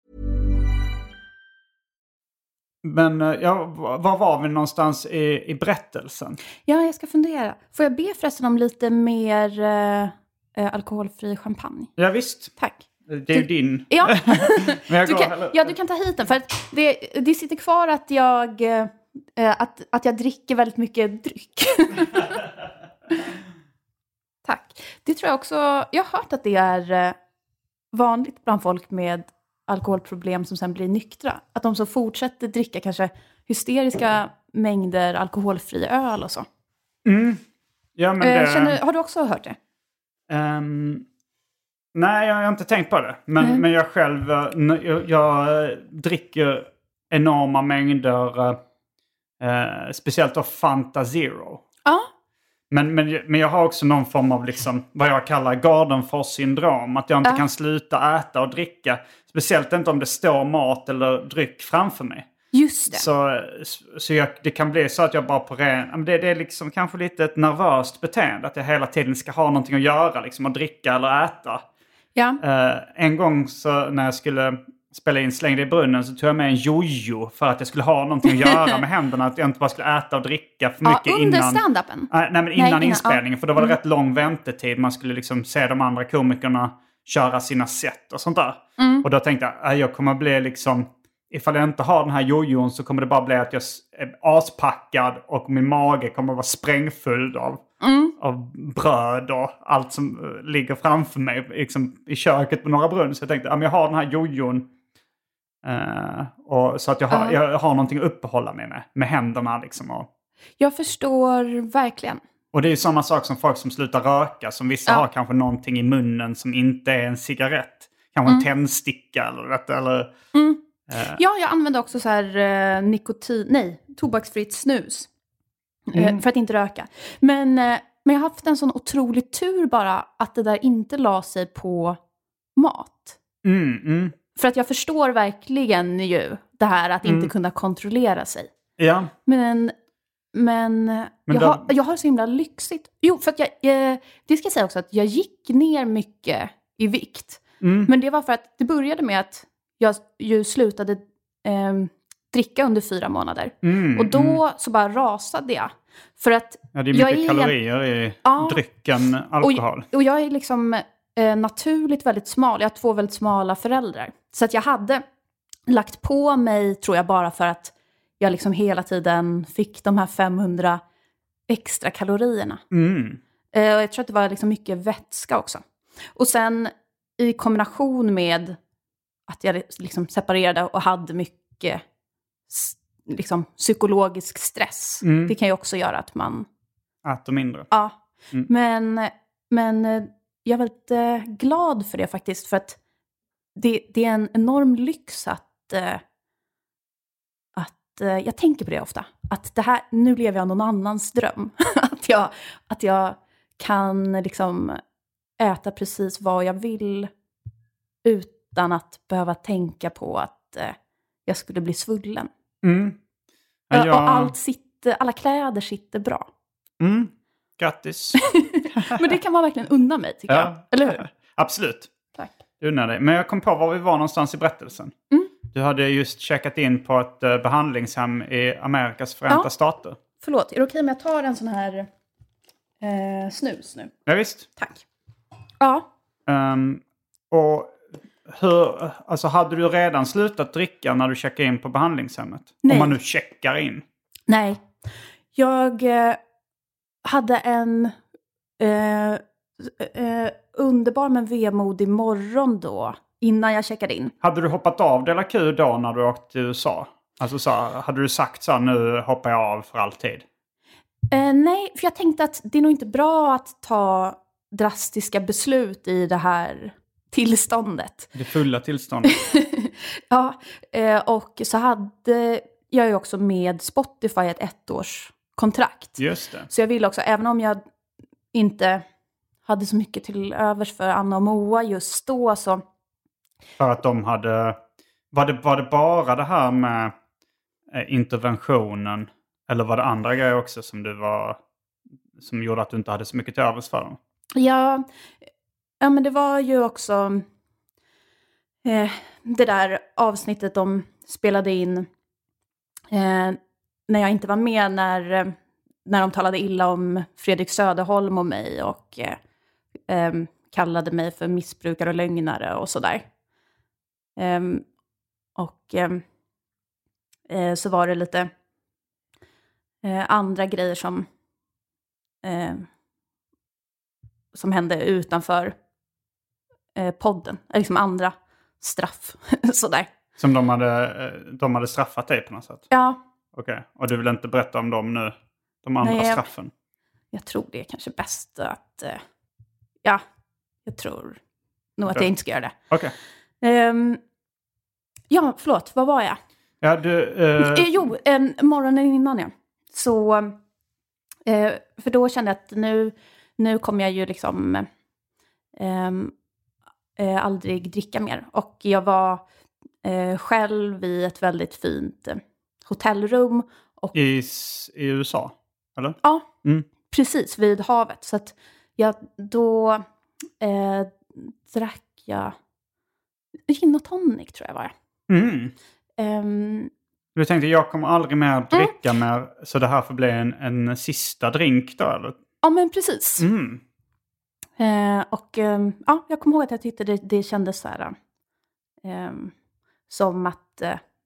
C: Men ja, var var vi någonstans i, i berättelsen?
D: Ja, jag ska fundera. Får jag be förresten om lite mer eh, eh, alkoholfri champagne?
C: Ja, visst.
D: Tack.
C: Det är ju din.
D: Ja.
C: Men jag
D: Du
C: går,
D: kan, ja, du kan ta hit den. För att det, det sitter kvar att jag, eh, att, att jag dricker väldigt mycket dryck. Tack. Det tror jag också, jag har hört att det är eh, vanligt bland folk med alkoholproblem som sen blir nyktra. Att de så fortsätter dricka kanske hysteriska mängder alkoholfri öl och så.
C: Mm. Ja, men
D: eh,
C: det...
D: känner, har du också hört det?
C: Um, nej, jag har inte tänkt på det. Men, mm. men jag själv, jag, jag dricker enorma mängder, uh, speciellt av Fanta Zero.
D: Ja.
C: Men, men, men jag har också någon form av liksom, vad jag kallar Gardenfors-syndrom. Att jag inte ja. kan sluta äta och dricka. Speciellt inte om det står mat eller dryck framför mig.
D: Just det.
C: Så, så jag, det kan bli så att jag bara på ren... Det, det är liksom kanske lite ett nervöst beteende. Att jag hela tiden ska ha någonting att göra. Liksom att dricka eller äta.
D: Ja.
C: Uh, en gång så när jag skulle spela in Släng det i brunnen så tog jag med en jojo. För att jag skulle ha någonting att göra med händerna. Att jag inte bara skulle äta och dricka för mycket
D: ja, under
C: innan...
D: stand-upen?
C: Uh, nej, men innan nej, inspelningen. Ja. För då var det
D: mm.
C: rätt lång väntetid. Man skulle liksom se de andra komikerna köra sina set och sånt där.
D: Mm.
C: Och då tänkte jag att jag kommer bli liksom... Ifall jag inte har den här jojon så kommer det bara bli att jag är aspackad och min mage kommer att vara sprängfull av, mm. av bröd och allt som ligger framför mig liksom, i köket på Norra Brunn. Så jag tänkte att jag har den här jojon uh, och, så att jag har, uh. jag har någonting att uppehålla mig med, med händerna. Liksom, och,
D: jag förstår verkligen.
C: Och det är ju samma sak som folk som slutar röka. Som vissa uh. har kanske någonting i munnen som inte är en cigarett. Kanske mm. en tändsticka eller... eller
D: mm. Ja, jag använder också så här eh, nikotin, nej, tobaksfritt snus. Mm. Eh, för att inte röka. Men, eh, men jag har haft en sån otrolig tur bara att det där inte la sig på mat.
C: Mm, mm.
D: För att jag förstår verkligen ju det här att inte
C: mm.
D: kunna kontrollera sig.
C: Ja.
D: Men, men, men jag,
C: då...
D: har, jag har så himla lyxigt. Jo, för att jag, eh, det ska jag säga också att jag gick ner mycket i vikt.
C: Mm.
D: Men det var för att det började med att jag ju slutade eh, dricka under fyra månader.
C: Mm,
D: och då
C: mm.
D: så bara rasade jag. För att
C: ja, det är mycket jag är, kalorier i ja, drycken alkohol.
D: Och, och jag är liksom eh, naturligt väldigt smal. Jag har två väldigt smala föräldrar. Så att jag hade lagt på mig, tror jag, bara för att jag liksom hela tiden fick de här femhundra extra kalorierna.
C: Mm.
D: Eh, och jag tror att det var liksom mycket vätska också. Och sen i kombination med att jag liksom separerade och hade mycket liksom, psykologisk stress. Mm. Det kan ju också göra att man...
C: Äter mindre.
D: Ja.
C: Mm.
D: Men, men jag är väldigt eh, glad för det faktiskt. För att det, det är en enorm lyx att... Eh, att eh, jag tänker på det ofta. Att det här, nu lever jag någon annans dröm. att, jag, att jag kan liksom äta precis vad jag vill ut utan att behöva tänka på att eh, jag skulle bli svullen.
C: Mm. Ja, jag...
D: Och allt sitter, alla kläder sitter bra.
C: Mm. Grattis.
D: Men det kan man verkligen unna mig, tycker
C: ja.
D: jag. Eller hur?
C: Absolut.
D: Tack.
C: Unna dig. Men jag kom på var vi var någonstans i berättelsen.
D: Mm.
C: Du hade just checkat in på ett uh, behandlingshem i Amerikas Förenta
D: ja.
C: Stater.
D: Förlåt, är det okej om jag tar en sån här eh, snus nu?
C: Ja, visst.
D: Tack. Ja.
C: Um, och... Hur, alltså hade du redan slutat dricka när du checkade in på behandlingshemmet?
D: Nej.
C: Om man nu checkar in.
D: Nej. Jag eh, hade en eh, eh, underbar men vemodig morgon då. Innan jag checkade in.
C: Hade du hoppat av Dela Q då när du åkte till U S A? Alltså så, hade du sagt så, nu hoppar jag av för alltid?
D: Eh, nej, för jag tänkte att det är nog inte bra att ta drastiska beslut i det här tillståndet.
C: Det fulla tillståndet.
D: Ja, och så hade jag ju också med Spotify ett ettårskontrakt.
C: Just det.
D: Så jag ville också, även om jag inte hade så mycket till övers för Anna och Moa just då, så...
C: För att de hade... Var det, var det bara det här med interventionen? Eller var det andra grejer också som du var... Som gjorde att du inte hade så mycket till övers för dem?
D: Ja... Ja, men det var ju också eh, det där avsnittet de spelade in eh, när jag inte var med, när, när de talade illa om Fredrik Söderholm och mig och eh, eh, kallade mig för missbrukare och lögnare och sådär. Eh, och eh, eh, så var det lite eh, andra grejer som... Eh, som hände utanför eh, podden. Liksom andra straff. Sådär.
C: Som de hade, de hade straffat dig på något sätt?
D: Ja.
C: Okej, okay. Och du vill inte berätta om dem nu? De andra Nej, straffen?
D: Jag, jag tror det är kanske bäst att... Eh, ja, jag tror nog att jag inte ska göra det.
C: Okej. Okay.
D: Um, ja, förlåt. Vad var jag?
C: Ja, du... Uh...
D: Jo, en morgonen innan ja. Så... Uh, för då kände jag att nu, nu kommer jag ju liksom... Um, uh, aldrig dricka mer. Och jag var uh, själv i ett väldigt fint uh, hotellrum. Och...
C: I, I U S A, eller?
D: Ja,
C: mm.
D: precis. Vid havet. Så att jag då uh, drack jag... Gin och tonic tror jag var jag.
C: Mm.
D: Um,
C: du tänkte, jag kommer aldrig mer dricka mm. mer, så det här får bli en, en sista drink då, eller?
D: Ja, men precis.
C: Mm.
D: Uh, och um, ja, jag kommer ihåg att jag tyckte det, det kändes så här, um, som att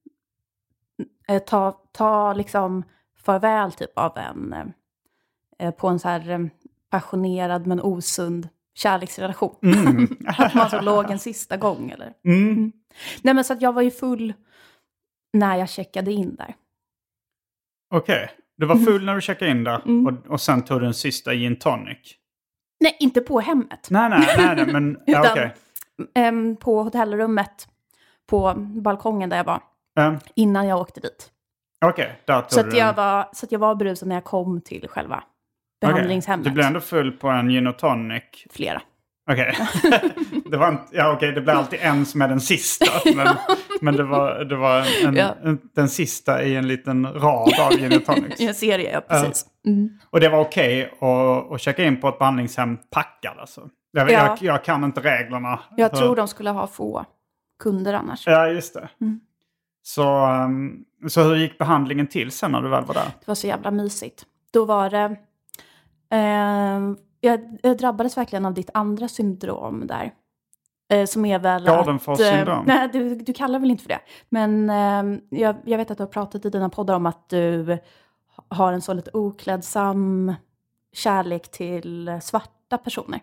D: uh, ta, ta liksom farväl typ av en, uh, på en så här um, passionerad men osund kärleksrelation. Mm. Att man så låg en sista gång, eller?
C: Mm. Mm.
D: Nej, men så att jag var ju full när jag checkade in där.
C: Okej, okay. Du var full mm. när du checkade in där
D: mm.
C: och, och sen tog du en sista gin tonic.
D: Nej, inte på hemmet.
C: Nej, nej, nej, nej men ja, okej.
D: Okay. Um, på hotellrummet på balkongen där jag var
C: um.
D: innan jag åkte dit.
C: Okej, okay, där tog
D: så
C: du
D: att jag var så att jag var brusad när jag kom till själva behandlingshemmet.
C: Okay. Du blev ändå full på en gin och tonic.
D: Flera.
C: Okej. Okay. det var inte, ja okej, okay, det blir alltid en som är den sista, men, men det var det var en,
D: ja.
C: en, den sista i en liten rad av gin och tonics.
D: I en serie, ja, precis.
C: Mm. Och det var okej okay att, att checka in på ett behandlingshem packad alltså. Jag, ja. jag, jag kan inte reglerna.
D: Jag tror de skulle ha få kunder annars.
C: Ja, just det.
D: Mm.
C: Så, um, så hur gick behandlingen till sen när du väl var där?
D: Det var så jävla mysigt. Då var det... Eh, jag, jag drabbades verkligen av ditt andra syndrom där. Eh, som är väl
C: Gardenfors syndrom?
D: Eh, nej, du, du kallar väl inte för det. Men eh, jag, jag vet att du har pratat i dina poddar om att du har en så lite oklädsam kärlek till svarta personer.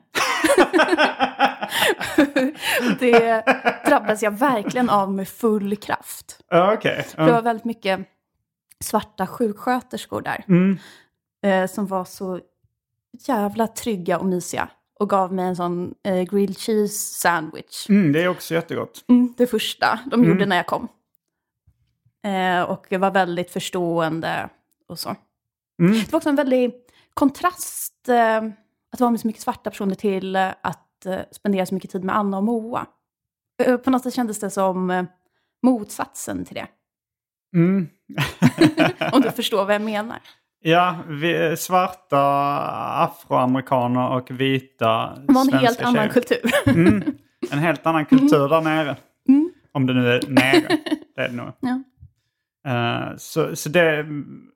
D: Det drabbas jag verkligen av med full kraft.
C: Okay. Um.
D: Det var väldigt mycket svarta sjuksköterskor där.
C: Mm.
D: Eh, som var så jävla trygga och mysiga. Och gav mig en sån eh, grilled cheese sandwich.
C: Mm, det är också jättegott.
D: Mm, det första de
C: mm.
D: gjorde när jag kom. Eh, och jag var väldigt förstående och så.
C: Mm.
D: Det var också en väldigt kontrast eh, att vara med så mycket svarta personer till eh, att eh, spendera så mycket tid med Anna och Moa. Eh, på något sätt kändes det som eh, motsatsen till det.
C: Mm.
D: Om du förstår vad jag menar.
C: Ja, vi, svarta afroamerikaner och vita svenska
D: var en helt annan kultur.
C: mm, en helt annan kultur där nere.
D: Mm.
C: Om det nu är nere. Det är det nog.
D: Ja.
C: Uh, så så det,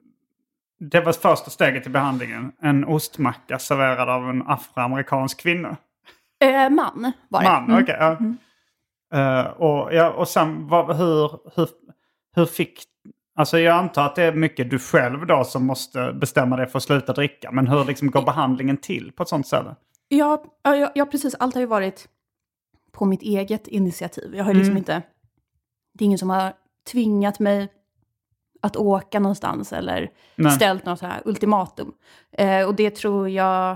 C: det var första steget i behandlingen. En ostmacka serverad av en afroamerikansk kvinna.
D: Uh, man var det.
C: Man,
D: mm.
C: okej. Okay, ja.
D: mm.
C: uh, och, ja, och sen, vad, hur, hur, hur fick... Alltså jag antar att det är mycket du själv då som måste bestämma dig för att sluta dricka. Men hur liksom går behandlingen till på ett sånt ställe?
D: Ja, ja, ja, precis. Allt har ju varit på mitt eget initiativ. Jag har liksom mm. inte... Det är ingen som har tvingat mig att åka någonstans eller Nej. ställt något så här ultimatum. Eh, och det tror jag...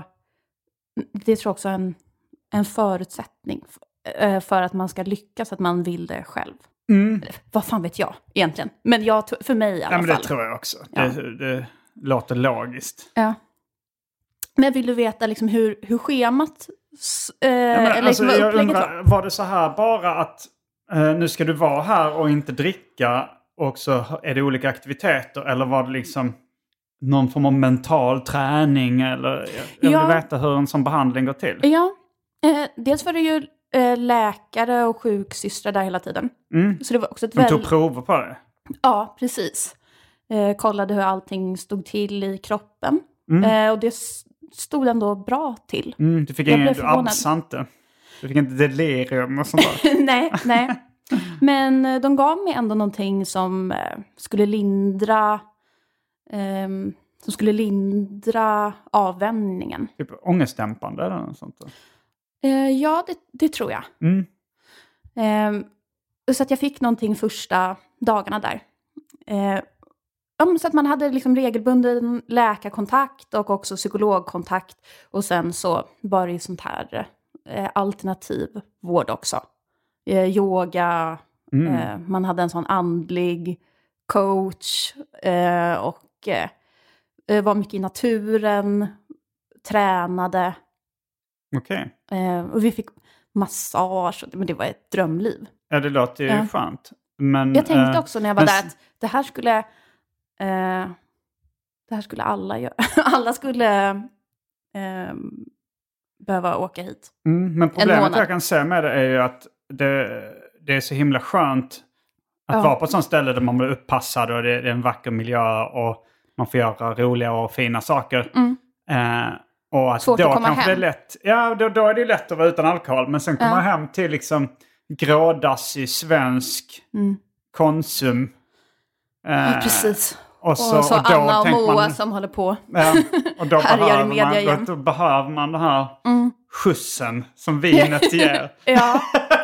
D: Det tror jag också är en, en förutsättning för, eh, för att man ska lyckas, att man vill det själv.
C: Mm.
D: Vad fan vet jag egentligen? Men jag, för mig i alla
C: ja, men det
D: fall.
C: Det tror jag också.
D: Ja.
C: Det, det låter logiskt.
D: Ja. Men vill du veta liksom hur, hur schemat... Eh,
C: ja, men,
D: eller
C: alltså,
D: liksom
C: jag undrar,
D: var?
C: var det så här bara att eh, nu ska du vara här och inte dricka och så är det olika aktiviteter? Eller var det liksom någon form av mental träning? Eller, jag
D: ja.
C: vill veta hur en sån behandling går till.
D: Ja, eh, dels var det ju läkare och sjuksystrar där hela tiden.
C: Mm.
D: Så det var också ett
C: De
D: väl...
C: tog prover på det?
D: Ja, precis. Eh, kollade hur allting stod till i kroppen.
C: Mm.
D: Eh, och det stod ändå bra till.
C: Mm, du fick ingen, du absade inte. Du fick inte delirium och sånt där.
D: nej, nej. Men de gav mig ändå någonting som eh, skulle lindra eh, som skulle lindra avvänjningen.
C: Typ ångestdämpande eller något sånt då?
D: Eh, ja, det, det tror jag.
C: Mm.
D: Eh, så att jag fick någonting första dagarna där. Eh, så att man hade liksom regelbunden läkarkontakt och också psykologkontakt. Och sen så var det sånt här eh, alternativ vård också. Eh, yoga, mm. eh, man hade en sån andlig coach eh, och eh, var mycket i naturen, tränade.
C: Okej.
D: Okay. Eh, och vi fick massage, men det var ett drömliv.
C: Ja, det låter ju
D: ja.
C: skönt. Men,
D: jag tänkte
C: eh,
D: också när jag var
C: men...
D: där att det här skulle eh, det här skulle alla göra. alla skulle eh, behöva åka hit.
C: Mm, men problemet jag kan säga med det är ju att det, det är så himla skönt att ja. vara på ett sånt ställe där man blir uppassad och det, det är en vacker miljö och man får göra roliga och fina saker.
D: Mm.
C: Eh, och att
D: Svårt
C: då
D: att komma
C: kanske
D: hem.
C: det är lätt. Ja, då, då är det lätt att vara utan alkohol. Men sen komma
D: ja.
C: hem till liksom grådassig svensk
D: mm.
C: Konsum. Eh,
D: ja, precis.
C: Och så,
D: och så
C: och då
D: Anna och Moa
C: man,
D: som håller på.
C: Ja, och då behöver,
D: media
C: man,
D: igen.
C: då behöver man den här
D: mm.
C: skjutsen som vinet ger.
D: ja,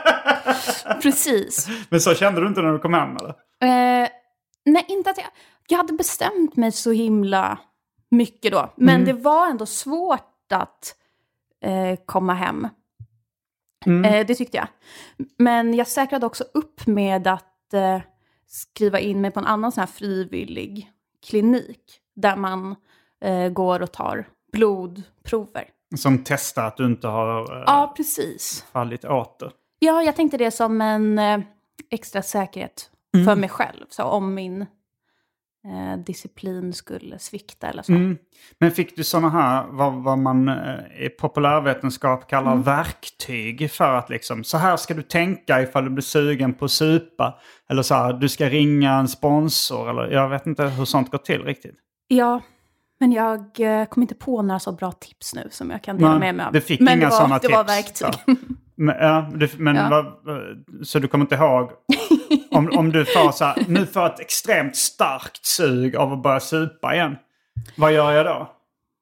D: precis.
C: Men så kände du inte när du kom hem, eller?
D: Eh, nej, inte att jag... Jag hade bestämt mig så himla mycket då. Men mm. det var ändå svårt att eh, komma hem. Mm. Eh, det tyckte jag. Men jag säkrade också upp med att eh, skriva in mig på en annan sån här frivillig klinik. Där man eh, går och tar blodprover.
C: Som testar att du inte har eh,
D: ja, precis.
C: fallit åter.
D: Ja, jag tänkte det som en eh, extra säkerhet mm. för mig själv. Så om min eh, disciplin skulle svikta eller så.
C: Mm. Men fick du sådana här, vad, vad man eh, i populärvetenskap kallar mm. verktyg för att liksom, så här ska du tänka ifall du blir sugen på supa. Eller så här, du ska ringa en sponsor. Eller jag vet inte hur sånt går till riktigt.
D: Ja, men jag eh, kom inte på några så bra tips nu som jag kan dela
C: men,
D: med mig av.
C: Det fick
D: men
C: inga
D: det var,
C: sådana
D: det
C: tips.
D: var verktyg.
C: Ja. Men, ja, det, men
D: ja.
C: vad, så du kommer inte ihåg om, om du får så här, nu får ett extremt starkt sug av att börja supa igen. Vad gör jag då?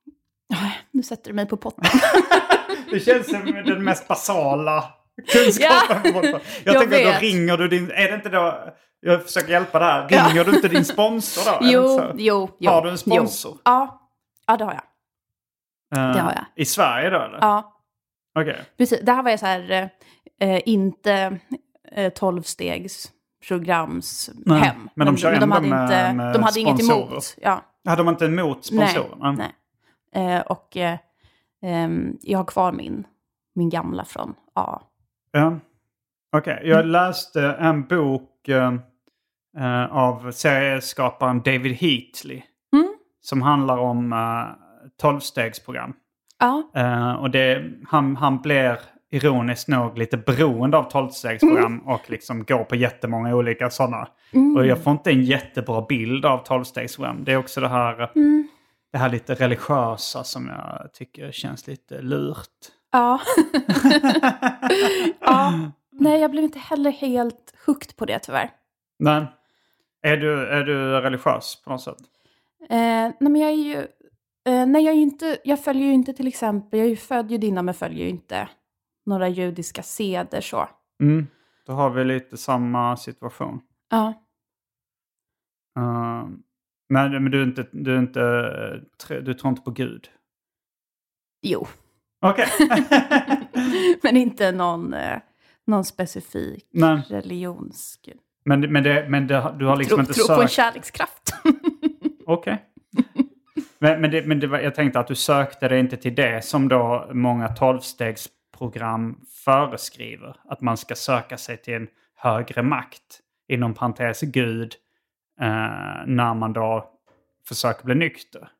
D: Nu sätter du mig på potten.
C: Det känns som den mest basala kunskapen. Ja, jag, jag tänker vet. Då ringer du din... Är det inte då... Jag försöker hjälpa där. Ringer ja. du inte din sponsor då?
D: Jo, jo, jo.
C: Har du en sponsor?
D: Jo. Ja. ja, det har jag. Uh, det har jag.
C: I Sverige då eller?
D: Ja.
C: Okej. Okay.
D: Precis, det här var ju så här... Eh, inte eh, tolvstegsprograms
C: Nej,
D: hem.
C: Men de kör
D: men de
C: ändå
D: hade,
C: med,
D: inte,
C: med
D: de hade
C: sponsorer.
D: inget emot. Ja.
C: Hade de inte emot sponsorerna?
D: Nej, nej. Eh, och eh, eh, jag har kvar min, min gamla från A.
C: Ja, okej. Okay. Jag läste en bok eh, av serieskaparen David Heatley. Mm. Som handlar om eh, tolvstegsprogram.
D: Ja.
C: Eh, och det, han, han blir ironiskt nog lite beroende av tolvstegsprogram mm. och liksom går på jättemånga olika sådana. Mm. Och jag får inte en jättebra bild av tolvstegsprogram. Det är också det här, mm. det här lite religiösa som jag tycker känns lite lurt.
D: Ja. ja. Nej, jag blev inte heller helt hooked på det tyvärr.
C: Nej. Är du, är du religiös på något sätt?
D: Eh, nej, men jag är ju... Eh, nej, jag är ju inte... Jag följer ju inte till exempel... Jag är ju född judinna men följer ju inte några judiska seder så.
C: Mm. Då har vi lite samma situation.
D: Ja.
C: Uh, nej, men du är inte... Du, är inte, du tror inte på Gud?
D: Jo.
C: Okej. Okay.
D: Men inte någon, någon specifik Nej. religionsgud.
C: Men, men, det, men det, du har liksom
D: tro,
C: inte
D: tro
C: sökt...
D: på en kärlekskraft.
C: Okej. Okay. Men, men, det, men det var, jag tänkte att du sökte det inte till det som då många tolvstegsprogram föreskriver. Att man ska söka sig till en högre makt, inom parentes Gud, eh, när man då försöker bli nykter.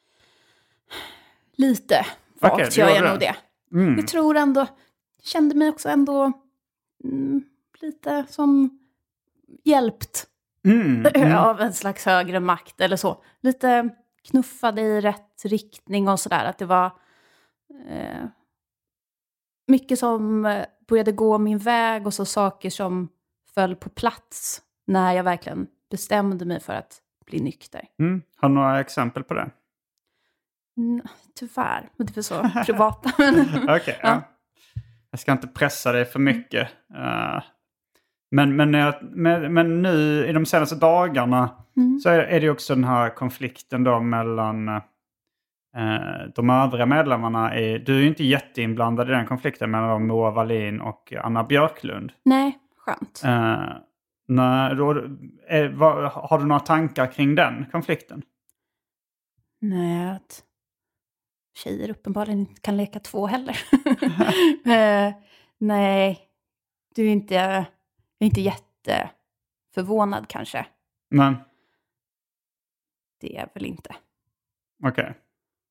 D: Lite vagt
C: okay,
D: gör jag det. nog det.
C: Mm.
D: Jag tror ändå, kände mig också ändå mm, lite som hjälpt
C: mm, mm.
D: av en slags högre makt eller så. Lite knuffade i rätt riktning och sådär. Att det var eh, mycket som började gå min väg och så saker som föll på plats när jag verkligen bestämde mig för att bli nykter.
C: Mm. Har du några exempel på det?
D: Mm, tyvärr, men det är så privata.
C: Okej, okay, ja. ja. Jag ska inte pressa dig för mycket. Uh, men, men, men, men nu i de senaste dagarna mm. så är, är det också den här konflikten då mellan uh, de övriga medlemmarna. Är, du är ju inte jätteinblandad i den konflikten mellan Moa Wallin och Anna Björklund.
D: Nej, skönt.
C: Uh, när, då, är, vad, har du några tankar kring den konflikten?
D: Nej, att tjejer uppenbarligen inte kan leka två heller. uh, nej, du är inte, jag är inte jätteförvånad kanske.
C: Men?
D: Det är väl inte.
C: Okej. Okay.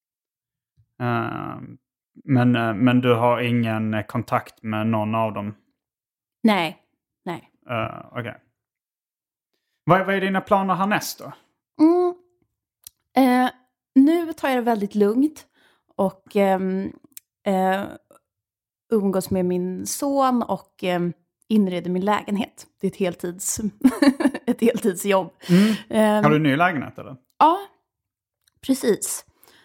C: Uh, men, uh, men du har ingen kontakt med någon av dem?
D: Nej, nej.
C: Uh, Okej. Okay. Vad, vad är dina planer härnäst då?
D: Mm. Uh, nu tar jag det väldigt lugnt. Och um, uh, umgås med min son och um, inreder min lägenhet. Det är ett heltids ett heltidsjobb.
C: Mm.
D: Um,
C: har du en ny lägenhet eller?
D: Ja, precis.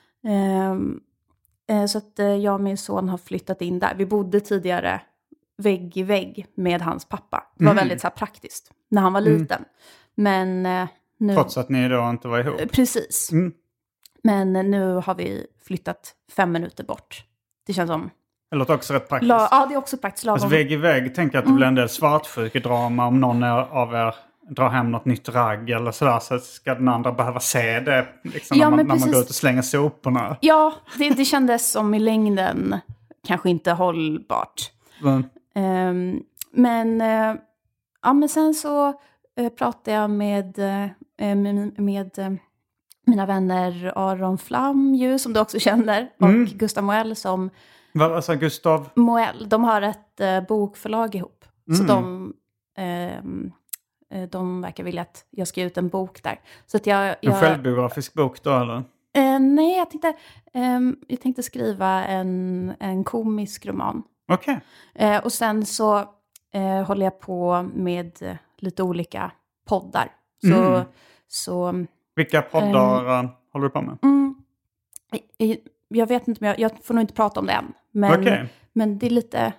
D: Um, uh, så att uh, jag och min son har flyttat in där. Vi bodde tidigare vägg i vägg med hans pappa. Det var mm. väldigt så här, praktiskt när han var liten. Mm. Men uh, nu...
C: Trots att ni då inte var ihop.
D: Uh, precis. Mm. Men uh, nu har vi flyttat fem minuter bort. Det känns som...
C: Det låter också rätt praktiskt.
D: La- ja, det är också praktiskt.
C: Alltså, vägg i vägg tänker jag att det mm. blir en del svartsjukedrama om någon av er drar hem något nytt ragg eller sådär, så ska den andra behöva se det liksom, ja, när, man, när man går ut och slänger soporna.
D: Ja, det, det kändes som i längden kanske inte hållbart. Mm. Um, men, uh, ja, men sen så uh, pratade jag med, uh, med, med uh, mina vänner Aron Flam, ju, som du också känner, och mm. Gustav Moell som...
C: Vad alltså, Gustav?
D: Moell, de har ett uh, bokförlag ihop. Mm. Så de... Um, De verkar vilja att jag ska ut en bok där. Så att jag, jag,
C: en självbiografisk bok då eller?
D: Eh, nej, jag tänkte, eh, jag tänkte skriva en, en komisk roman.
C: Okej.
D: Okay. Eh, och sen så eh, håller jag på med lite olika poddar. Så,
C: mm.
D: så,
C: Vilka poddar eh, håller du på med?
D: Mm, jag, jag vet inte, men jag, jag får nog inte prata om det än. Men,
C: okay.
D: men det är lite...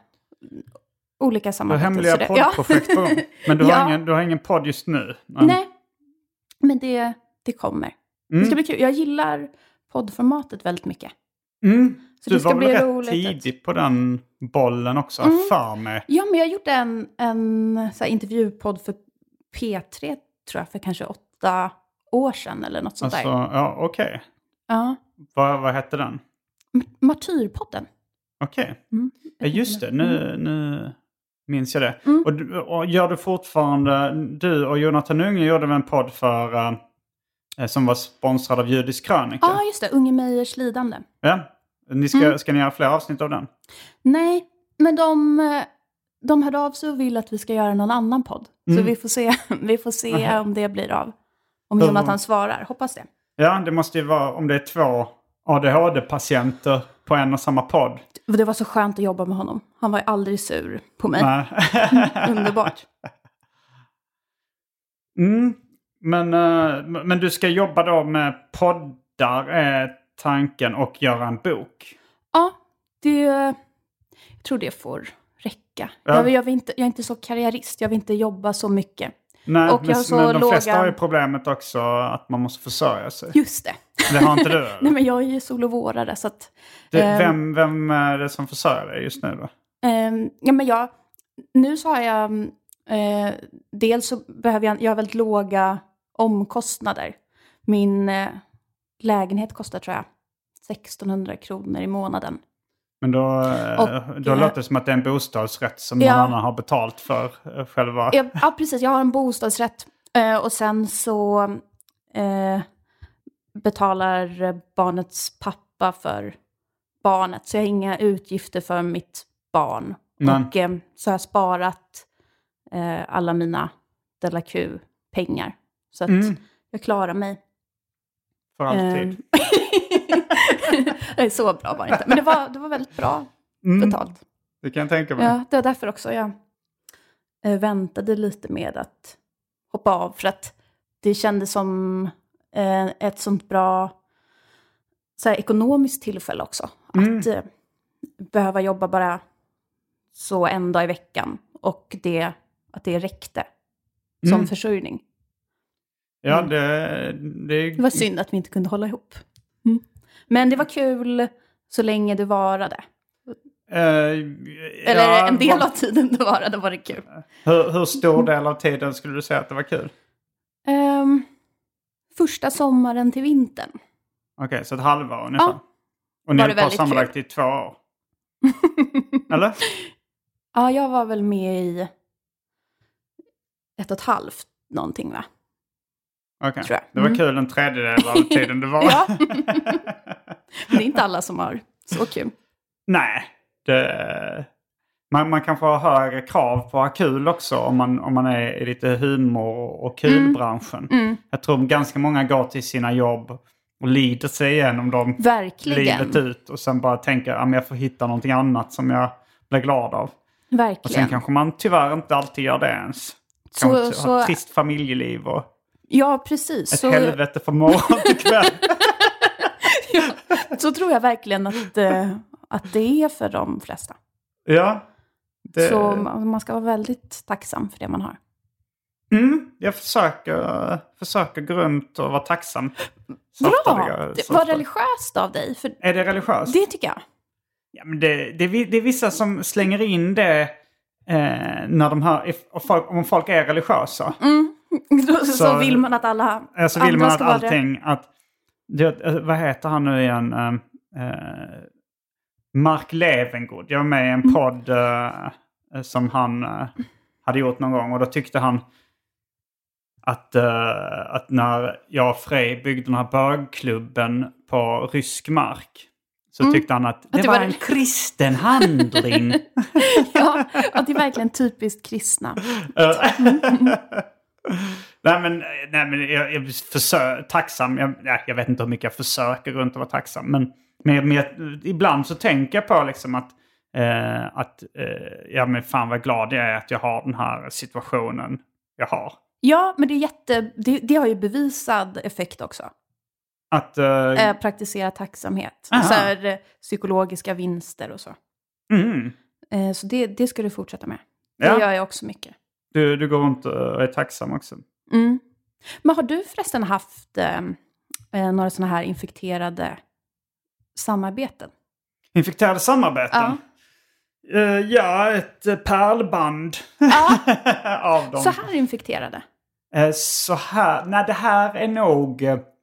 D: olika samarbeten.
C: Hemliga poddprojekt på gång. Men du har, ja. ingen, du har ingen podd just nu?
D: Men... Nej, men det, det kommer. Mm. Det ska bli kul. Jag gillar poddformatet väldigt mycket.
C: Mm.
D: Så
C: du
D: det ska
C: var
D: bli
C: väl
D: roligt
C: rätt tidig
D: att...
C: på den bollen också, mm. för mig.
D: Ja, men jag gjorde en, en så här, intervjupodd för P tre, tror jag, för kanske åtta år sedan eller något sånt
C: alltså,
D: där.
C: Ja, okej. Okay.
D: Ja.
C: Vad, vad hette den?
D: Martyrpodden.
C: Okej. Okay. Mm. Ja, just det. Nu... nu... minns jag det. Mm. Och, och gör du fortfarande, du och Jonathan Unge gjorde en podd för, uh, som var sponsrad av Judisk Krönika.
D: Ja, ah, just det. Unge Meyers lidande.
C: Ja. Ni ska, mm. ska ni göra fler avsnitt av den?
D: Nej, men de, de hörde av sig och vill att vi ska göra någon annan podd. Mm. Så vi får se, vi får se uh-huh. om det blir av. Om uh-huh. Jonathan svarar. Hoppas det.
C: Ja, det måste ju vara om det är två A D H D-patienter på en och samma podd.
D: Det var så skönt att jobba med honom. Han var ju aldrig sur på mig. Underbart.
C: Mm. Men, uh, men du ska jobba då med poddar, är tanken, och göra en bok?
D: Ja, det, jag tror det får räcka. Ja. Jag, jag, vill inte, jag är inte så karriärist. Jag vill inte jobba så mycket.
C: Nej,
D: och
C: men,
D: jag så
C: men de
D: låga...
C: flesta har ju problemet också att man måste försörja sig.
D: Just det.
C: Det har inte du?
D: Nej, men jag är ju solovårare, så att...
C: Det, eh, vem, vem är det som försörjer dig just nu då?
D: Eh, ja, men jag... Nu så har jag... Eh, dels så behöver jag... Jag har väldigt låga omkostnader. Min eh, lägenhet kostar, tror jag, sextonhundra kronor i månaden.
C: Men då, och, då låter det som att det är en bostadsrätt som ja, någon annan har betalt för själva.
D: Ja, ja, precis. Jag har en bostadsrätt. Eh, och sen så eh, betalar barnets pappa för barnet. Så jag har inga utgifter för mitt barn. Men. Och eh, så har jag sparat eh, alla mina Della Q-pengar. Så att mm. jag klarar mig.
C: För alltid.
D: Det är så bra var det inte. Men det var, det var väldigt bra
C: mm.
D: betalt.
C: Det kan jag tänka mig.
D: Ja, det var därför också jag äh, väntade lite med att hoppa av. För att det kändes som äh, ett sånt bra så här ekonomiskt tillfälle också.
C: Mm.
D: Att eh, behöva jobba bara så en dag i veckan. Och det, att det räckte som
C: Mm.
D: försörjning.
C: Ja,
D: Mm.
C: det, det...
D: Det var synd att vi inte kunde hålla ihop. Mm. Men det var kul så länge det varade.
C: Uh,
D: Eller
C: ja,
D: en del
C: vad-
D: av tiden det varade var det kul.
C: Hur, hur stor del av tiden skulle du säga att det var kul?
D: Um, första sommaren till vintern.
C: Okej, så ett halvår ungefär.
D: Ja.
C: Och ni
D: Var
C: höll
D: det
C: på
D: väldigt
C: sammanlagt i två år? Eller?
D: Ja, jag var väl med i ett och ett halvt någonting, va?
C: Okej,
D: Tror jag.
C: det var
D: Mm.
C: kul en tredjedel av tiden det var.
D: Ja. Men det är inte alla som har så kul.
C: Nej, det... Man, man kan få högre krav på att ha kul också om man, om man är i lite humor och kulbranschen.
D: Mm.
C: Jag tror ganska många går till sina jobb och lider sig igenom dem
D: Verkligen.
C: livet ut. Och sen bara tänker att jag får hitta någonting annat som jag blir glad av. Och sen
D: Verkligen.
C: kanske man tyvärr inte alltid gör det ens.
D: Så-
C: Kanske
D: så-
C: ha ett trist familjeliv och
D: Ja, precis.
C: ett
D: Så,
C: helvete från morgon till kväll.
D: så tror jag verkligen att, eh, att det är för de flesta.
C: Ja. Det...
D: Så man man ska vara väldigt tacksam för det man har.
C: Mm, jag försöker, försöker gå runt och vara tacksam. Så ofta
D: Bra!
C: det-
D: Det
C: så
D: var
C: ofta.
D: religiöst av dig. För
C: Är det religiöst?
D: det tycker jag.
C: Ja, men det, det, är vi- det är vissa som slänger in det eh, när de hör, if, och folk, om folk är religiösa.
D: Så, så,
C: Så-
D: vill man att alla
C: Eh, så vill man att
D: ska vara det.
C: allting, att, det, eh, vad heter han nu igen? Eh, eh, Mark Levengood. Jag var med i en
D: Mm.
C: podd eh, som han eh, hade gjort någon gång. Och då tyckte han att, eh, att när jag och Frej byggde den här bögklubben på rysk mark. Så tyckte han att det,
D: det
C: var
D: var
C: en
D: det-
C: kristen handling.
D: Ja, att det är verkligen typiskt kristna.
C: nej men, nej, men jag, jag är tacksam. Jag, nej, jag vet inte hur mycket jag försöker runt att vara tacksam. Men, men, men jag, ibland så tänker jag på liksom att, eh, att eh, ja, men fan vad glad jag är att jag har den här situationen jag har.
D: Ja, men det är jätte... Det, det har ju bevisad effekt också.
C: Att, eh,
D: Eh, praktisera tacksamhet.
C: Aha.
D: Så här, eh, psykologiska vinster och så.
C: mm,
D: Eh, så det, det ska du fortsätta med. Det
C: Ja.
D: gör jag också mycket.
C: du, du går runt och är tacksam också.
D: Mm. Men har du förresten haft eh, eh, några sådana här infekterade samarbeten?
C: Infekterade samarbeten?
D: Ja.
C: Eh, ja, ett eh, pärlband
D: Ja.
C: av dem.
D: Så här infekterade?
C: Eh, Så här, nej det här är nog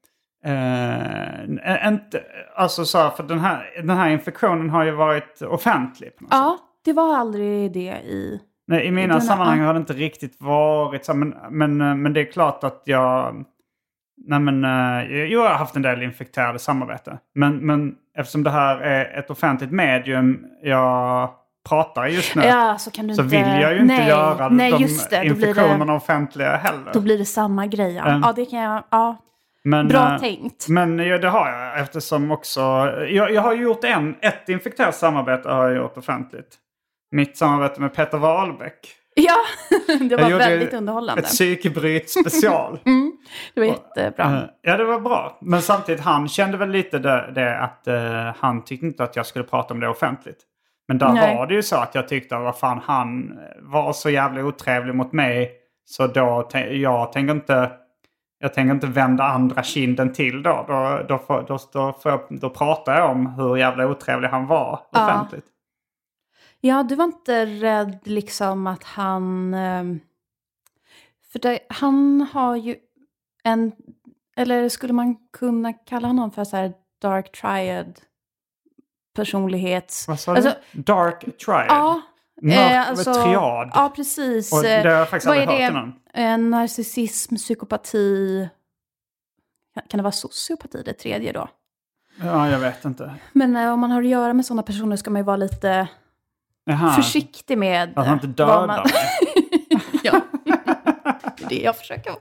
C: eh, inte, alltså så här, för den här, den här infektionen har ju varit offentlig på något sätt.
D: Ja, det var aldrig det i...
C: Nej, i mina
D: dina-
C: sammanhang
D: ja.
C: har det inte riktigt varit så, men, men, eh, men det är klart att jag, nej men, eh, jag har haft en del infekterade samarbete. Men, men eftersom det här är ett offentligt medium jag pratar i just nu,
D: Ja, så kan du
C: så
D: inte...
C: vill jag ju inte
D: nej,
C: göra
D: nej,
C: de
D: just det. Då blir
C: infektionerna
D: det,
C: offentliga heller.
D: då blir det samma grej. Ja,
C: Mm.
D: ja det kan jag... Ja,
C: Men,
D: bra
C: eh,
D: tänkt.
C: Men ja, det har jag eftersom också... Jag, jag har ju gjort en, ett infekterat samarbete har jag gjort offentligt. Mitt samarbete med Peter Wahlbeck.
D: Ja, det var
C: Jag gjorde
D: väldigt underhållande.
C: Ett psykbryt special.
D: Mm, det var jättebra.
C: Eh, ja, det var bra. Men samtidigt, han kände väl lite det, det att uh, han tyckte inte att jag skulle prata om det offentligt. Men där
D: Nej.
C: var det ju så att jag tyckte att vad fan, han var så jävla otrevlig mot mig. Så då, te- jag tänker inte... Jag tänker inte vända andra kinden till då. Då, då, får, då, då, får jag, då pratar jag om hur jävla otrevlig han var
D: Ja.
C: offentligt.
D: Ja, du var inte rädd liksom att han... ehm, För det, han har ju en... Eller skulle man kunna kalla honom för så här dark triad personlighets...
C: Vad sa
D: Alltså,
C: du? Dark triad?
D: ja.
C: Mörk
D: eh, alltså,
C: triad?
D: Ja, precis.
C: Och det har jag faktiskt
D: Vad
C: aldrig
D: är
C: hört
D: det?
C: innan.
D: Eh, narcissism, psykopati... Kan det vara sociopati det tredje då?
C: Ja, jag vet inte.
D: Men eh, om man har att göra med sådana personer ska man ju vara lite
C: Jaha.
D: försiktig med...
C: Att han inte
D: vad
C: dödar
D: man-
C: mig.
D: Ja, det är det jag försöker.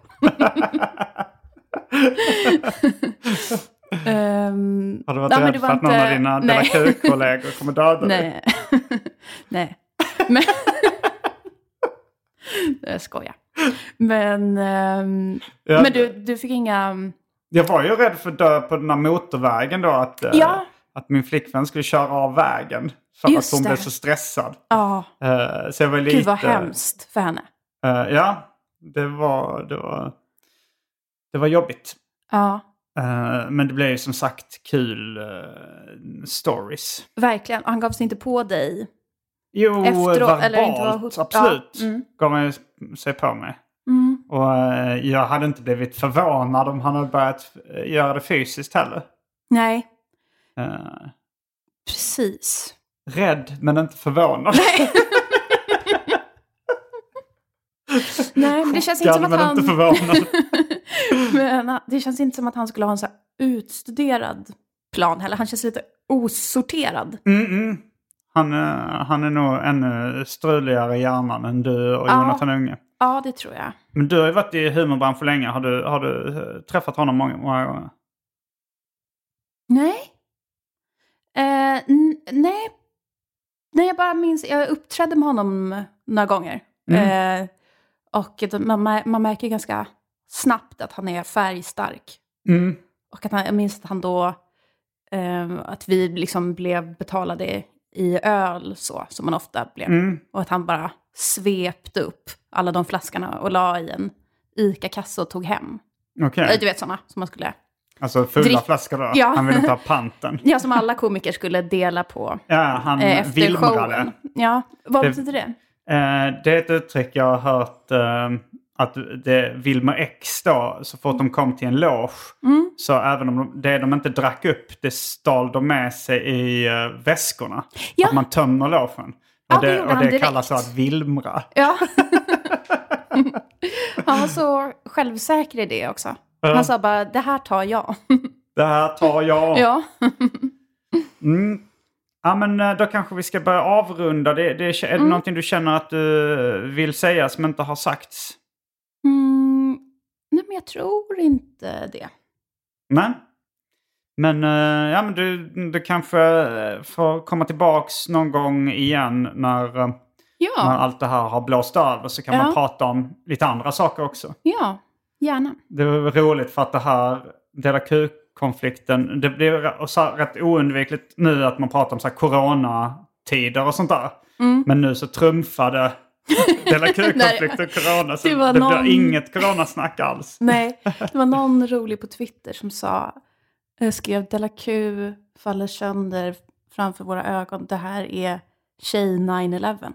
D: um,
C: Har du varit rädd för att någon av dina Della Q-kollegor kommer döda dig?
D: Nej. Nej. Men... Jag skojar. Men, um,
C: Ja.
D: men du, du fick inga...
C: Jag var ju rädd för att dö på den här motorvägen då. Att,
D: ja.
C: uh, att min flickvän skulle köra av vägen. För
D: Just
C: att hon
D: det.
C: blev så stressad.
D: Ja.
C: Uh, så jag var lite...
D: Gud vad hemskt för henne.
C: Uh, ja, det var, det var, det var jobbigt.
D: Ja.
C: Uh, men det blev ju som sagt kul uh, stories.
D: Verkligen. Och han gav sig inte på dig.
C: Jo,
D: Efteråt,
C: verbalt,
D: eller inte var hot-
C: absolut.
D: Ja. Mm.
C: Gav man sig på mig.
D: Mm.
C: Och uh, jag hade inte blivit förvånad om han hade börjat uh, göra det fysiskt heller.
D: Nej.
C: Uh,
D: Precis.
C: rädd, men inte förvånad.
D: Nej, men det känns inte som att
C: men
D: han...
C: inte förvånad.
D: Men det känns inte som att han skulle ha en så här utstuderad plan heller. Han känns lite osorterad.
C: Mm, mm. Han, uh, han är nog ännu struligare i hjärnan än du och
D: Ja.
C: Jonathan Unge.
D: Ja, det tror jag.
C: Men du har ju varit i humorbranschen länge. Har du, har du uh, träffat honom många, många gånger?
D: Nej. Eh, n- nej. Nej, jag bara minns... Jag uppträdde med honom några gånger.
C: Mm.
D: Eh, och det- man, mär- man märker ganska snabbt att han är färgstark.
C: Mm.
D: Och att han, jag minns att han då... Eh, att vi liksom blev betalade i öl så, som man ofta blev.
C: Mm.
D: Och att han bara svepte upp alla de flaskorna och la i en ICA-kassa och tog hem.
C: Okej.
D: Okay. Du vet sådana som man skulle...
C: Alltså fulla
D: Drick-
C: flaskor då?
D: Ja.
C: Han ville inte ha panten.
D: Ja, som alla komiker skulle dela på
C: Ja, han
D: eh, efter
C: vilmrade.
D: showen. Ja, vad
C: Det-
D: betyder det?
C: Eh, det är ett uttryck jag har hört. Eh, att det Wilmer X då, så fort de kom till en loge.
D: Mm.
C: Så även om de, det de inte drack upp, det stal de med sig i uh, väskorna.
D: Ja.
C: Att man tömmer logen.
D: Ja,
C: Och
D: det
C: det,
D: gjorde
C: och
D: han
C: det
D: direkt.
C: kallas så att vilmra.
D: Ja. Han var så självsäker i det också.
C: Ja.
D: Han sa bara, det här tar jag.
C: Det här tar jag.
D: Ja.
C: Mm. Ja, men eh, då kanske vi ska börja avrunda. Det, det, är det
D: Mm.
C: någonting du känner att du vill säga som inte har sagts?
D: Mm. Nej, men jag tror inte det.
C: Men, men, eh, ja, men du, du kanske eh, får komma tillbaks någon gång igen när, eh, när
D: Ja,
C: allt det här har blåst över, så kan
D: Ja.
C: man prata om lite andra saker också.
D: ja, gärna.
C: Det var roligt för att det här Dela Q-konflikten, det blir så här rätt oundvikligt nu att man pratar om så här coronatider och sånt där.
D: Mm.
C: Men nu så trumfade Dela Q-konflikten och corona, så
D: det
C: det,
D: var
C: blir
D: någon-
C: inget coronasnack alls.
D: Nej, det var någon rolig på Twitter som sa, eh, skrev Dela Q faller sönder framför våra ögon. Det här är tjej nio elva.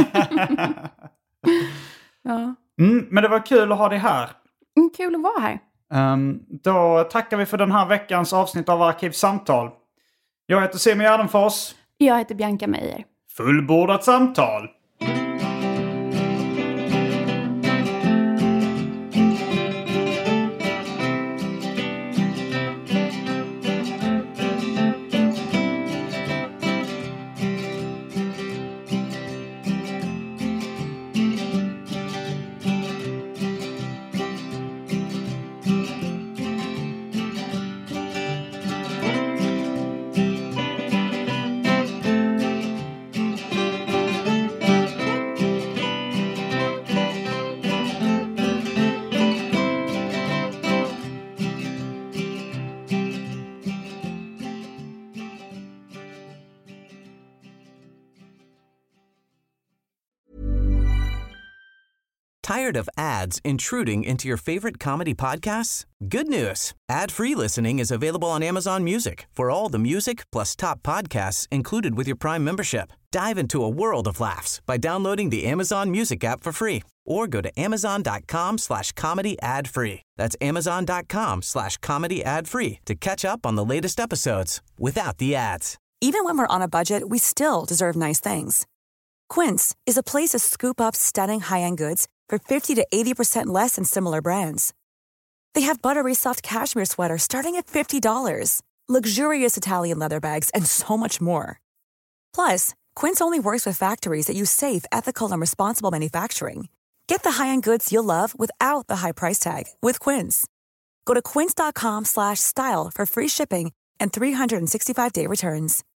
D: Ja.
C: Mm, men det var kul att ha dig här.
D: Mm, kul att vara här.
C: Um, då tackar vi för den här veckans avsnitt av Arkivsamtal. Jag heter Simon Gärdenfors.
D: Jag heter Bianca Meijer.
C: Fullbordat samtal.
B: Tired of ads intruding into your favorite comedy podcasts? Good news. Ad-free listening is available on Amazon Music for all the music plus top podcasts included with your Prime membership. Dive into a world of laughs by downloading the Amazon Music app for free or go to amazon.com slash comedy ad free. That's amazon.com slash comedy ad free to catch up on the latest episodes without the ads.
G: Even when we're on a budget, we still deserve nice things. Quince is a place to scoop up stunning high-end goods for fifty to eighty percent less than similar brands. They have buttery soft cashmere sweaters starting at fifty dollars, luxurious Italian leather bags, and so much more. Plus, Quince only works with factories that use safe, ethical, and responsible manufacturing. Get the high-end goods you'll love without the high price tag with Quince. Go to quince.com slash style for free shipping and three sixty-five day returns.